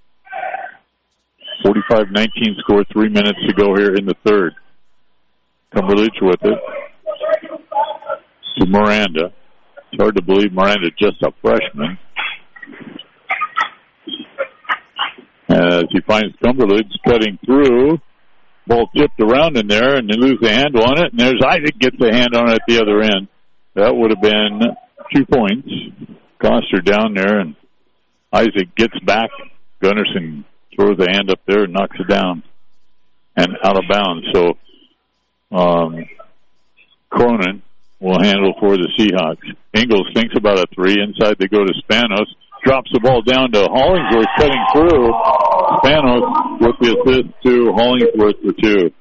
45-19 score, 3 minutes to go here in the third. Cumberledge with it to Miranda. It's hard to believe Miranda just a freshman. As he finds Cumberledge cutting through. Ball tipped around in there, and they lose the handle on it, and there's Isaac gets the hand on it at the other end. That would have been 2 points. Coster down there, and Isaac gets back. Gunderson throws the hand up there and knocks it down and out of bounds. So Cronin will handle for the Seahawks. Ingles thinks about a 3. Inside they go to Spanos. Drops the ball down to Hollingsworth, cutting through. Spanos with the assist to Hollingsworth for 2.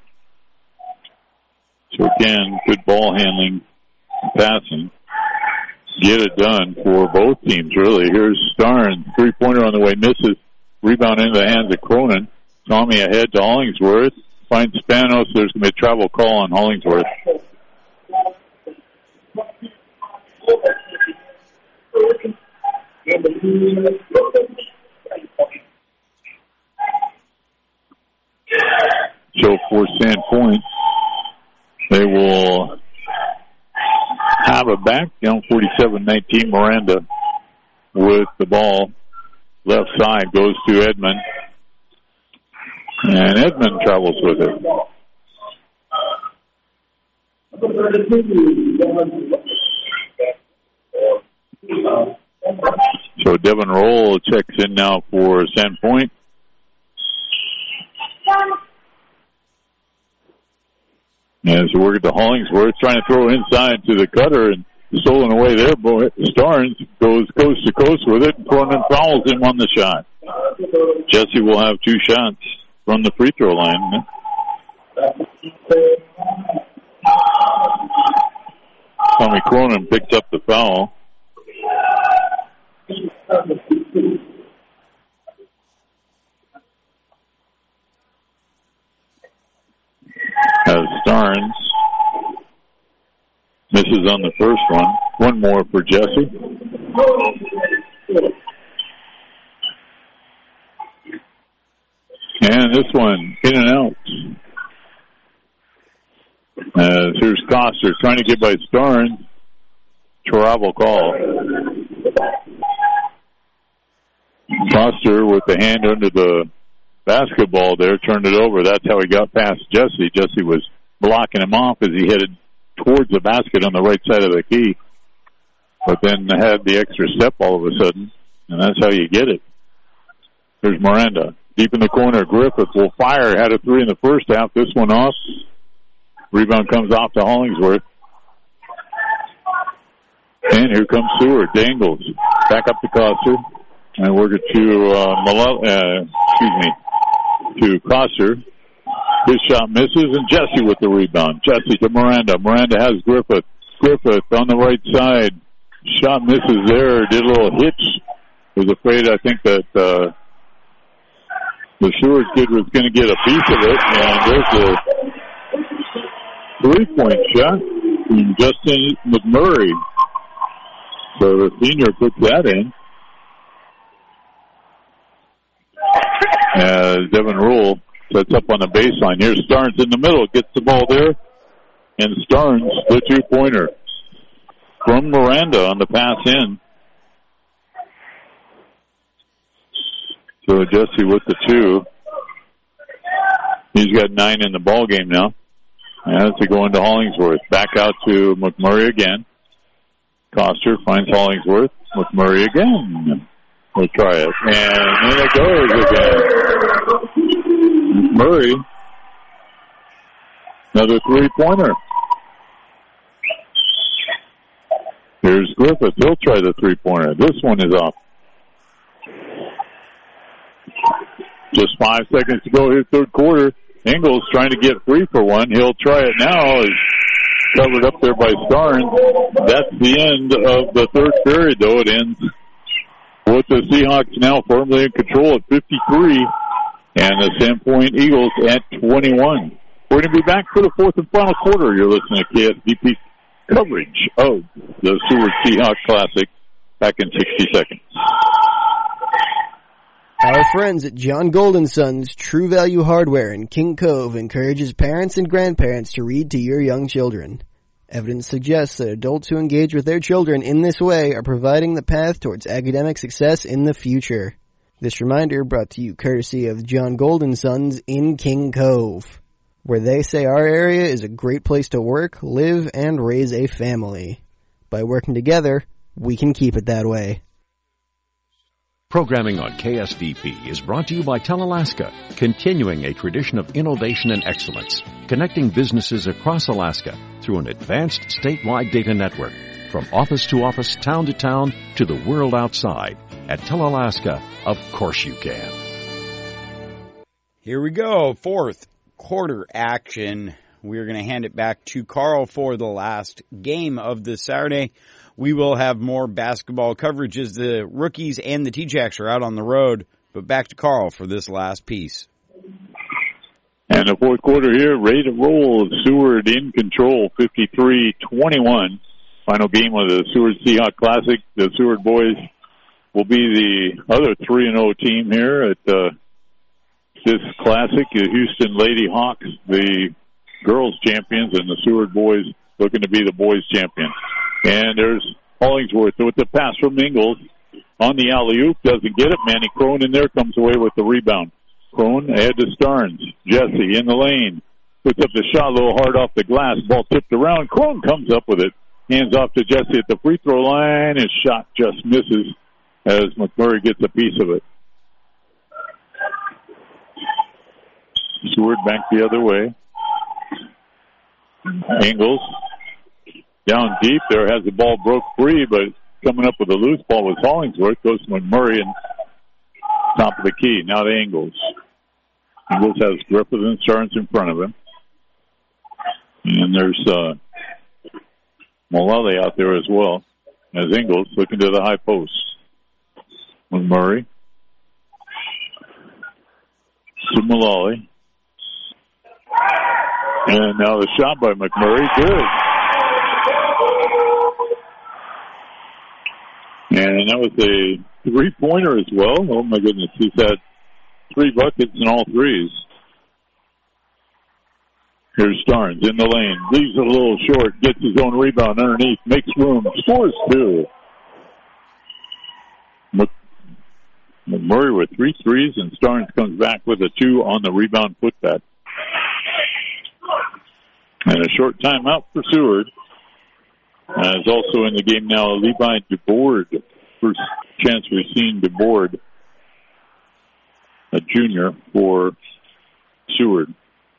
So again, good ball handling, passing. Get it done for both teams, really. Here's Starnes, 3-pointer on the way, misses. Rebound into the hands of Cronin. Tommy ahead to Hollingsworth. Finds Spanos. There's going to be a travel call on Hollingsworth. So for Sandpoint, they will have it back down 47-19. Miranda with the ball. Left side goes to Edmond. And Edmond travels with it. So Devin Roll checks in now for Sandpoint. As we work at the Hollingsworth, trying to throw inside to the cutter and stolen away there. Starnes goes coast to coast with it, and Cronin fouls him on the shot. Jesse will have 2 shots from the free throw line. Tommy Cronin picked up the foul. As Starnes misses on the first one. One more for Jesse. And this one, in and out. Here's Coster trying to get by Starnes. Travel call. Coster with the hand under the basketball there, turned it over. That's how he got past Jesse. Jesse was blocking him off as he headed towards the basket on the right side of the key. But then had the extra step all of a sudden, and that's how you get it. There's Miranda. Deep in the corner, Griffith will fire. Had a three in the first half. This one off. Rebound comes off to Hollingsworth. And here comes Seward. Dangles. Back up to Coster. And work it to Coster. His shot misses, and Jesse with the rebound. Jesse to Miranda. Miranda has Griffith. Griffith on the right side. Shot misses there. Did a little hitch. Was afraid, I think, that the Seward kid was going to get a piece of it. And there's a 3-point shot from Justin McMurray. So the senior puts that in. Devin Rule sets up on the baseline. Here's Starnes in the middle. Gets the ball there. And Starnes, the 2-pointer. From Miranda on the pass in. So Jesse with the 2. He's got 9 in the ball game now. As they go into Hollingsworth. Back out to McMurray again. Coster finds Hollingsworth. McMurray again. We'll try it. And in it goes again. McMurray. Another 3-pointer. Here's Griffith. He'll try the 3-pointer. This one is off. Just 5 seconds to go here, third quarter. Ingles trying to get free for one. He'll try it now. Is covered up there by Starnes. That's the end of the third period, though. It ends with the Seahawks now firmly in control at 53, and the Sandpoint Eagles at 21. We're going to be back for the fourth and final quarter. You're listening to KSDP coverage of the Seward Seahawks Classic back in 60 seconds. Our friends at John Golden Sons True Value Hardware in King Cove encourages parents and grandparents to read to your young children. Evidence suggests that adults who engage with their children in this way are providing the path towards academic success in the future. This reminder brought to you courtesy of John Golden Sons in King Cove, where they say our area is a great place to work, live, and raise a family. By working together, we can keep it that way. Programming on KSDP is brought to you by Telalaska, continuing a tradition of innovation and excellence, connecting businesses across Alaska through an advanced statewide data network, from office to office, town to town, to the world outside. At Telalaska, of course you can. Here we go, fourth quarter action. We're going to hand it back to Carl for the last game of the Saturday. We will have more basketball coverage as the rookies and the T-Jacks are out on the road. But back to Carl for this last piece. And the fourth quarter here, ready to roll. Seward in control, 53-21. Final game of the Seward Seahawks Classic. The Seward boys will be the other 3-0 team here at this Classic. The Houston Lady Hawks, the girls champions, and the Seward boys looking to be the boys champions. And there's Hollingsworth with the pass from Ingles on the alley-oop. Doesn't get it. Manny Crone in there comes away with the rebound. Crone ahead to Starnes. Jesse in the lane. Puts up the shot a little hard off the glass. Ball tipped around. Crone comes up with it. Hands off to Jesse at the free throw line. His shot just misses as McMurray gets a piece of it. Seward back the other way. Ingles. Down deep there, has the ball broke free, but coming up with a loose ball was Hollingsworth. Goes to McMurray and top of the key. Now to Ingles. Ingles has Griffith and Starnes in front of him. And there's Mullally out there as well as Ingles looking to the high post. McMurray to Mullally. And now the shot by McMurray. Good. And that was a 3-pointer as well. Oh, my goodness. He's had 3 buckets in all threes. Here's Starnes in the lane. Leaves it a little short. Gets his own rebound underneath. Makes room. Scores 2. McMurray with 3 threes, and Starnes comes back with a 2 on the rebound putback. And a short timeout for Seward. Is also in the game now Levi DeBoard. First chance we've seen DeBoard, a junior for Seward.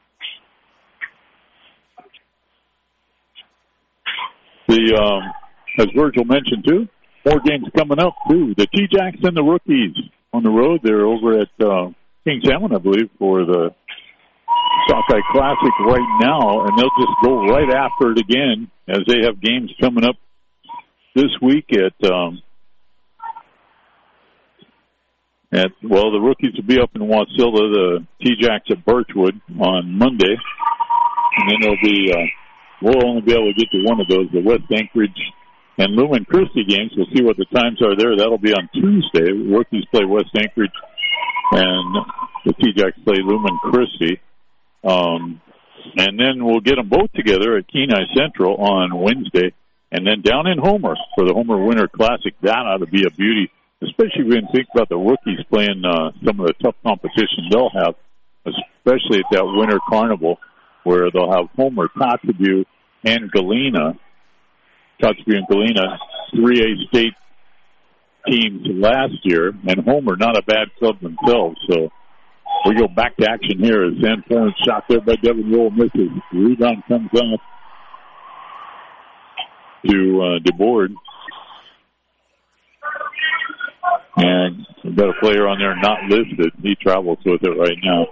As Virgil mentioned too, more games coming up too. The T-Jacks and the Rookies on the road. They're over at Kings Hammond, I believe, for the Sockeye Classic right now, and they'll just go right after it again as they have games coming up this week at the Rookies will be up in Wasilla, the T-Jacks at Birchwood on Monday, and then there'll be we'll only be able to get to one of those, the West Anchorage and Lumen Christie games. We'll see what the times are there. That'll be on Tuesday. The Rookies play West Anchorage, and the T-Jacks play Lumen Christie. And then we'll get them both together at Kenai Central on Wednesday, and then down in Homer for the Homer Winter Classic. That ought to be a beauty, especially when you think about the Rookies playing some of the tough competition they'll have, especially at that Winter Carnival, where they'll have Homer, Kotzebue, and Galena. Kotzebue and Galena, 3A state teams last year, and Homer, not a bad club themselves. So we go back to action here as San Florence shot there by Devin Roll misses. The rebound comes off to DeBoard. And we've got a player on there not listed. He travels with it right now.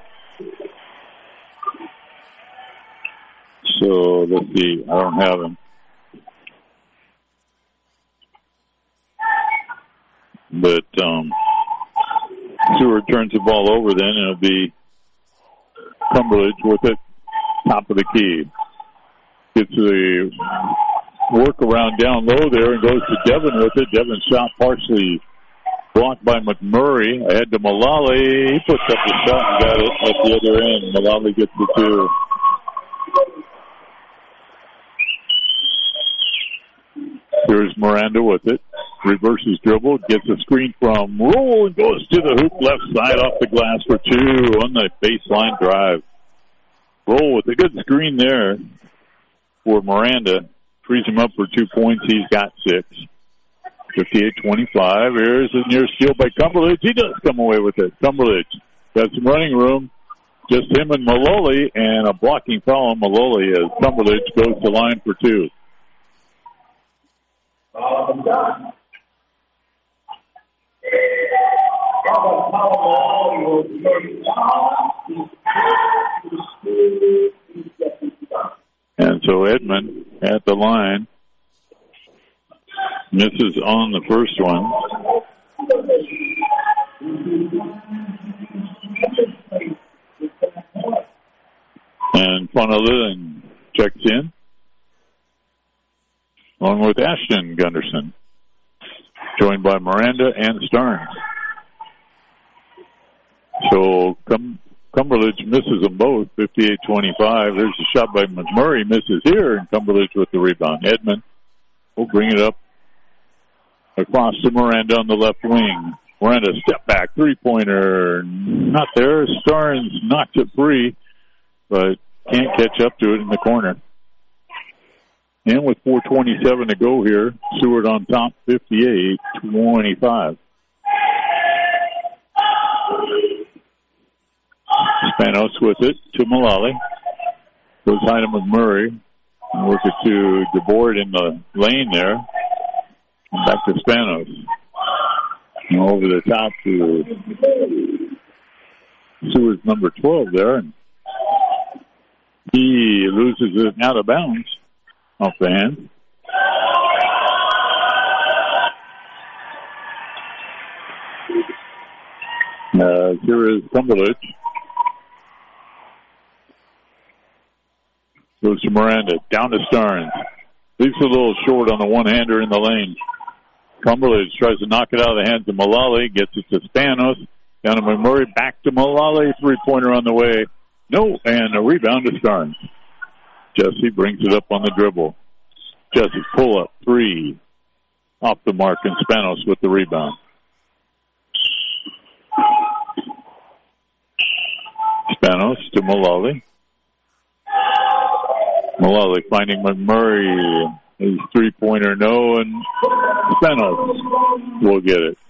So let's see. I don't have him. But Seward turns the ball over then, and it'll be Cumberledge with it, top of the key. Gets the work around down low there and goes to Devin with it. Devin's shot partially blocked by McMurray. Ahead to Mullally. He puts up the shot and got it at the other end. Mullally gets the 2. Here's Miranda with it. Reverses dribble, gets a screen from Roll and goes to the hoop left side off the glass for 2 on the baseline drive. Roll with a good screen there for Miranda. Frees him up for 2 points. He's got 6. 58-25. Here's a near steal by Cumberledge. He does come away with it. Cumberledge got some running room. Just him and Maloli, and a blocking foul on Maloli as Cumberledge goes to line for 2. And so Edmond at the line misses on the first one. And Fonolin checks in, along with Ashton Gunderson, joined by Miranda and Starnes. So Cumberledge misses them both, 58-25. There's a shot by McMurray, misses here, and Cumberledge with the rebound. Edmond will bring it up across to Miranda on the left wing. Miranda step back, 3-pointer, not there. Starnes knocks it free, but can't catch up to it in the corner. And with 4:27 to go here, Seward on top, 58-25. Spanos with it to Mullally. Goes high to McMurray. And works it to DeBoard in the lane there. And back to Spanos. And over the top to Seward's number 12 there. And he loses it out of bounds off the hand. Here is Cumberledge. Goes to Miranda. Down to Starnes. Leaves a little short on the one-hander in the lane. Cumberledge tries to knock it out of the hands of Mullally, gets it to Spanos, down to McMurray, back to Mullally, three-pointer on the way. No, and a rebound to Starnes. Jesse brings it up on the dribble. Jesse pull up, three, off the mark, and Spanos with the rebound. Spanos to Mullally. Mullally finding McMurray. His three-pointer, no, and Spanos will get it.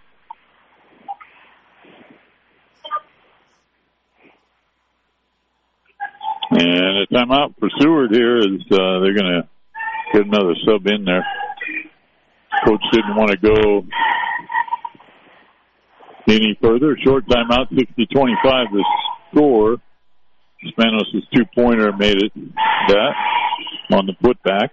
And a timeout for Seward here as they're going to get another sub in there. Coach didn't want to go any further. Short timeout, 60-25 the score. Spanos' two-pointer made it that on the putback.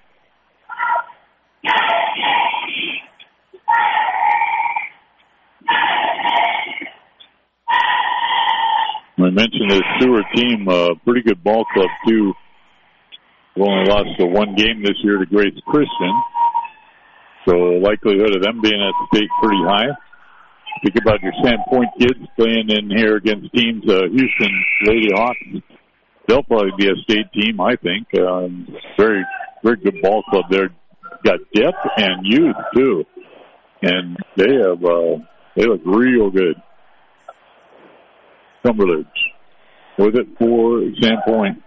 We mentioned this Seward team, pretty good ball club too. We've only lost the one game this year to Grace Christian. So the likelihood of them being at the state pretty high. Think about your Sandpoint kids playing in here against teams, Houston Lady Hawks. They'll probably be a state team, I think. Very, very good ball club there. Got depth and youth too. And they look real good. Cumberledge with it for Sandpoint.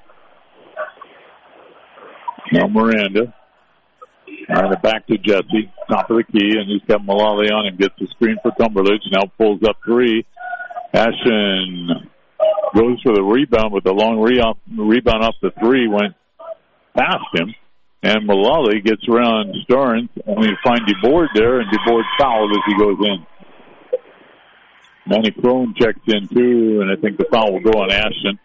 Now Miranda. Back to Jesse, top of the key, and he's got Mullally on him, gets the screen for Cumberledge, now pulls up three. Ashton goes for the rebound, but the long rebound off the three went past him, and Mullally gets around Starnes, and we find DeBoard there, and DeBoard fouled as he goes in. Manny Crone checks in too, and I think the foul will go on Ashton.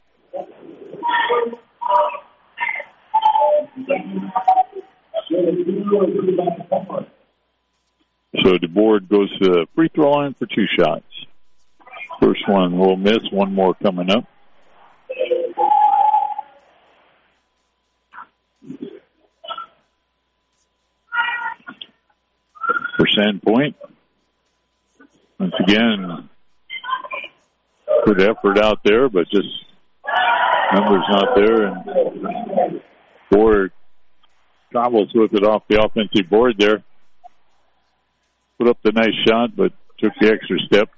So DeBoard goes to the free throw line for two shots. First one will miss, one more coming up. For Sandpoint, once again, good effort out there, but just numbers not there. And Board Cobbles with it off the offensive board there. Put up the nice shot, but took the extra step.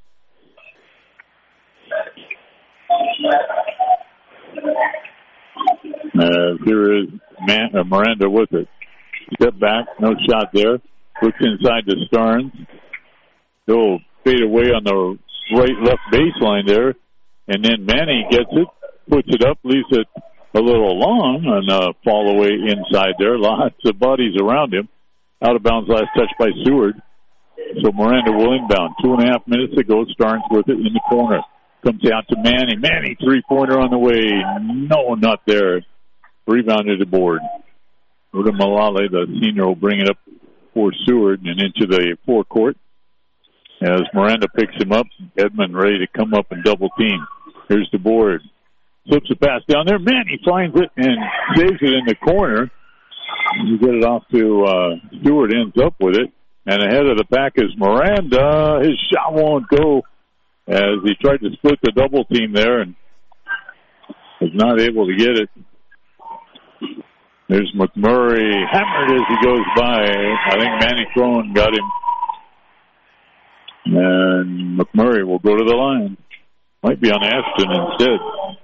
Here is Miranda with it. Step back, no shot there. Looks inside to Starnes. He'll fade away on the right-left baseline there. And then Manny gets it, puts it up, leaves it a little long on a fall away inside there. Lots of bodies around him. Out of bounds last touch by Seward. So Miranda will inbound. 2.5 minutes to go. Starnes with it in the corner. Comes out to Manny. Manny, three-pointer on the way. No, not there. Rebounded the board. Ruta Mullally, the senior, will bring it up for Seward and into the forecourt. As Miranda picks him up, Edmond ready to come up and double team. Here's the board. Flips a pass down there. Manny finds it and saves it in the corner. You get it off to Stewart, ends up with it. And ahead of the pack is Miranda. His shot won't go as he tried to split the double team there and was not able to get it. There's McMurray hammered as he goes by. I think Manny Crone got him. And McMurray will go to the line. Might be on Ashton instead.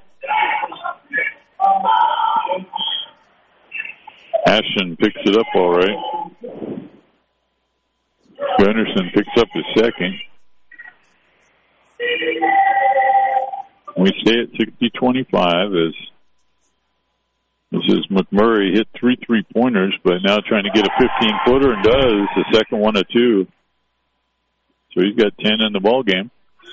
Ashton picks it up all right. Gunderson picks up his second. We stay at 60-25 as this is McMurray hit 3 3-pointers, but now trying to get a 15-footer and does the second one of 2. So he's got 10 in the ball game.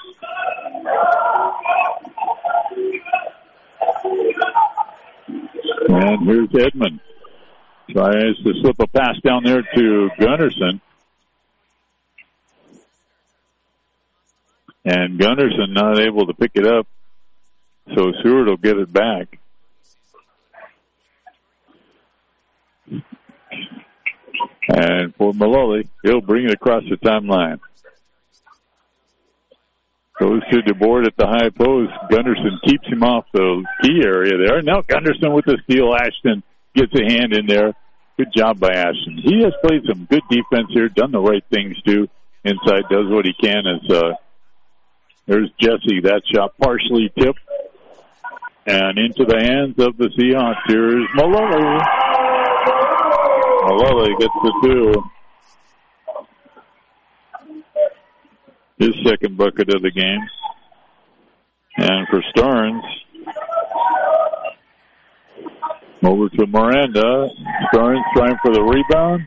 And here's Edmond. Tries to slip a pass down there to Gunderson. And Gunderson not able to pick it up. So Seward will get it back. And for Maloli, he'll bring it across the timeline. Goes to DeBoard at the high post. Gunderson keeps him off the key area there. Now Gunderson with the steal. Ashton gets a hand in there. Good job by Ashton. He has played some good defense here, done the right things too. Inside does what he can. There's Jesse. That shot partially tipped. And into the hands of the Seahawks. Here's Maloli. Maloli gets the two. His second bucket of the game. And for Starnes, over to Miranda. Starnes trying for the rebound.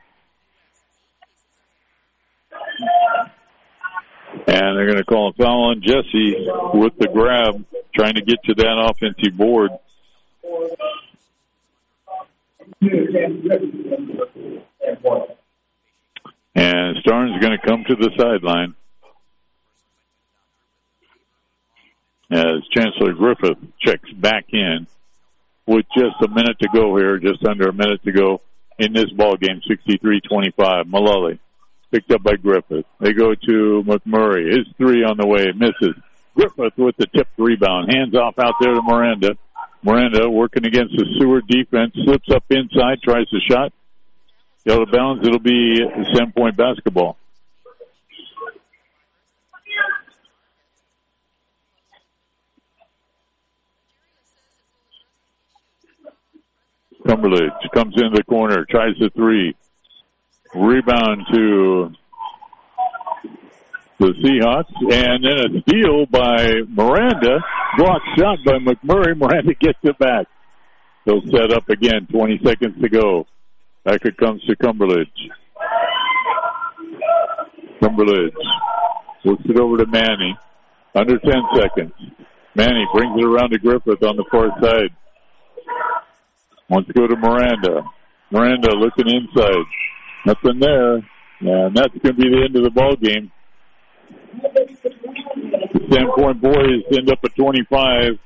And they're going to call a foul on Jesse with the grab, trying to get to that offensive board. And Starnes is going to come to the sideline as Chancellor Griffith checks back in with just a minute to go here, just under a minute to go in this ball game, 63-25. Maloli picked up by Griffith. They go to McMurray. His three on the way, misses. Griffith with the tipped rebound. Hands off out there to Miranda. Miranda working against the Seward defense, slips up inside, tries the shot. Out of bounds, it'll be Sandpoint basketball. Cumberledge comes in the corner, tries the three. Rebound to the Seahawks, and then a steal by Miranda. Blocked shot by McMurray. Miranda gets it back. They'll set up again, 20 seconds to go. Back it comes to Cumberledge. Cumberledge looks it over to Manny. Under 10 seconds. Manny brings it around to Griffith on the far side. Wants to go to Miranda. Miranda looking inside. Nothing there. And that's going to be the end of the ball game. The Sandpoint boys end up at 25.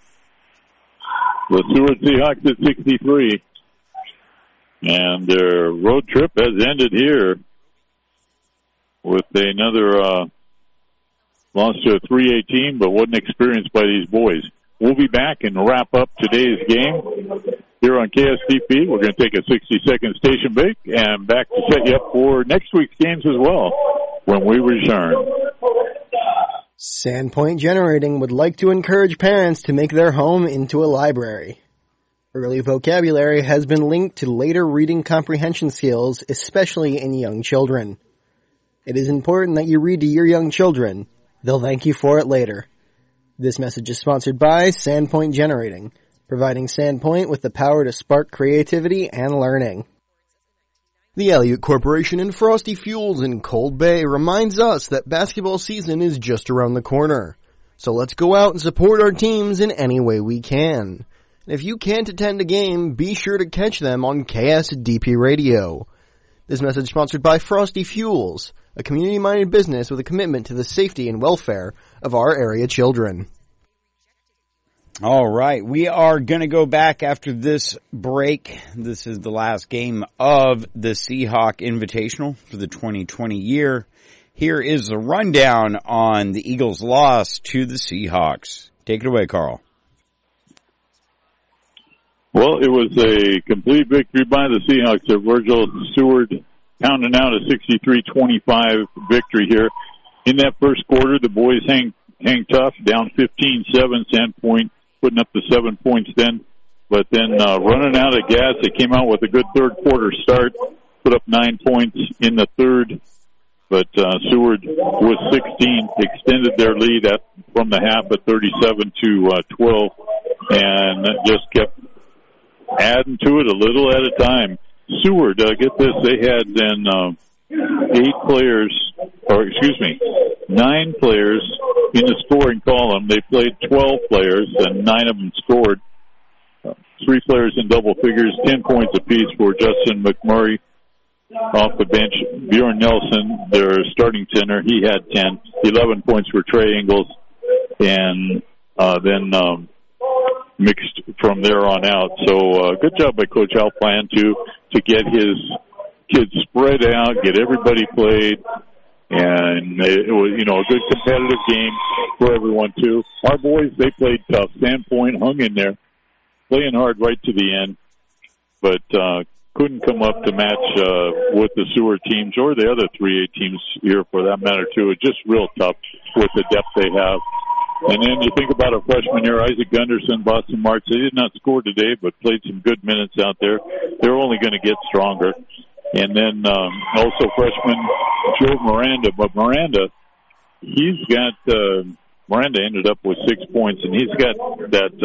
The Seward Seahawks at 63. And their road trip has ended here with another loss to a 3A team, but wasn't experienced by these boys. We'll be back and wrap up today's game here on KSTP. We're going to take a 60-second station break and back to set you up for next week's games as well when we return. Sandpoint Generating would like to encourage parents to make their home into a library. Early vocabulary has been linked to later reading comprehension skills, especially in young children. It is important that you read to your young children. They'll thank you for it later. This message is sponsored by Sandpoint Generating, providing Sandpoint with the power to spark creativity and learning. The Elliott Corporation and Frosty Fuels in Cold Bay reminds us that basketball season is just around the corner. So let's go out and support our teams in any way we can. And if you can't attend a game, be sure to catch them on KSDP Radio. This message sponsored by Frosty Fuels, a community-minded business with a commitment to the safety and welfare of our area children. All right, we are going to go back after this break. This is the last game of the Seahawk Invitational for the 2020 year. Here is the rundown on the Eagles' loss to the Seahawks. Take it away, Carl. Well, it was a complete victory by the Seahawks. Virgil Seward pounding out a 63-25 victory here. In that first quarter, the boys hang tough, down 15-7. Sandpoint putting up the 7 points then. But then running out of gas, they came out with a good third quarter start, put up 9 points in the third. But Seward with 16 extended their lead from the half at 37-12 and just kept adding to it a little at a time. Seward, get this, they had then 9 players in the scoring column. They played 12 players, and 9 of them scored. 3 players in double figures, 10 points apiece for Justin McMurray off the bench. Bjorn Nelson, their starting center, he had 10. 11 points for Trey Ingles, and then mixed from there on out. So good job by Coach Alplan to get his kids spread out, get everybody played, and it was, a good competitive game for everyone too. Our boys, they played tough. Sandpoint hung in there, playing hard right to the end, but couldn't come up to match with the Seward teams or the other 3A teams here for that matter too. It's just real tough with the depth they have. And then you think about a freshman here, Isaac Gunderson, Boston March. They did not score today, but played some good minutes out there. They're only going to get stronger. And then also freshman Joe Miranda. But Miranda, Miranda ended up with 6 points, and he's got that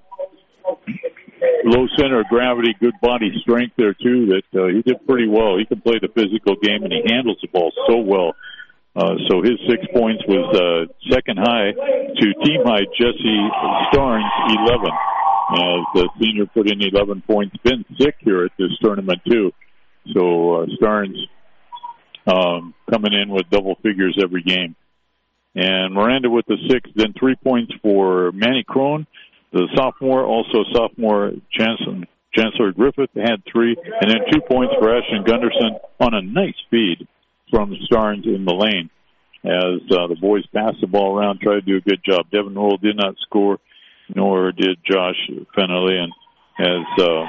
low center of gravity, good body strength there too, that he did pretty well. He can play the physical game, and he handles the ball so well. So his 6 points was second high to team high Jesse Starnes, 11. As the senior put in 11 points. Been sick here at this tournament too. So Starnes coming in with double figures every game. And Miranda with the 6, then 3 points for Manny Crone, the sophomore. Also sophomore Chancellor Griffith had 3. And then 2 points for Ashton Gunderson on a nice feed from Starnes in the lane as the boys passed the ball around, tried to do a good job. Devin Roll did not score, nor did Josh Fennelly, and as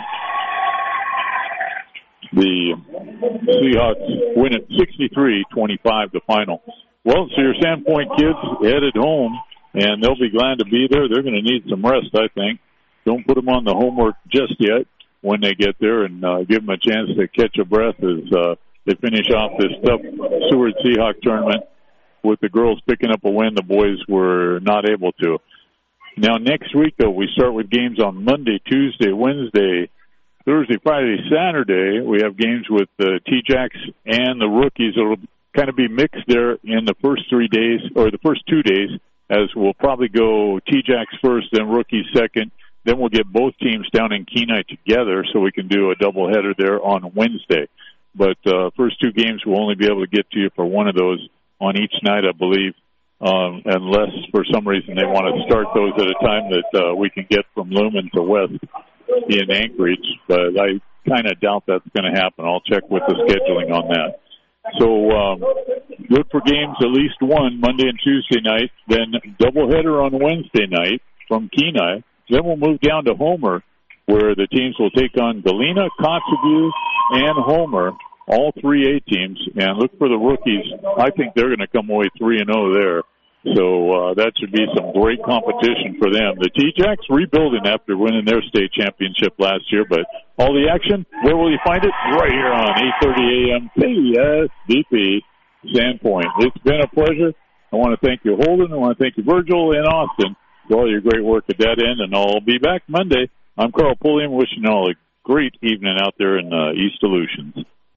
the Seahawks win it 63-25 the final. Well, so your Sandpoint kids headed home, and they'll be glad to be there. They're going to need some rest, I think. Don't put them on the homework just yet when they get there, and give them a chance to catch a breath as they finish off this tough Seward Seahawk tournament with the girls picking up a win. The boys were not able to. Now, next week, though, we start with games on Monday, Tuesday, Wednesday, Thursday, Friday, Saturday. We have games with the T-Jacks and the rookies. It'll kind of be mixed there in the first 3 days, or the first 2 days, as we'll probably go T-Jacks first, then rookies second. Then we'll get both teams down in Kenai together so we can do a doubleheader there on Wednesday. But first 2 games we'll only be able to get to you for one of those on each night, I believe, unless for some reason they want to start those at a time that we can get from Lumen to West in Anchorage. But I kind of doubt that's going to happen. I'll check with the scheduling on that. So look for games at least one Monday and Tuesday night, then doubleheader on Wednesday night from Kenai. Then we'll move down to Homer, where the teams will take on Galena, Kotzebue, and Homer, all 3A teams. And look for the rookies. I think they're going to come away 3-0 there. So that should be some great competition for them. The T-Jacks rebuilding after winning their state championship last year. But all the action, where will you find it? Right here on 8:30 a.m. KSDP Sandpoint. It's been a pleasure. I want to thank you, Holden. I want to thank you, Virgil, and Austin, for all your great work at that end. And I'll be back Monday. I'm Carl Pulliam, wishing you all a great evening out there in East Aleutians.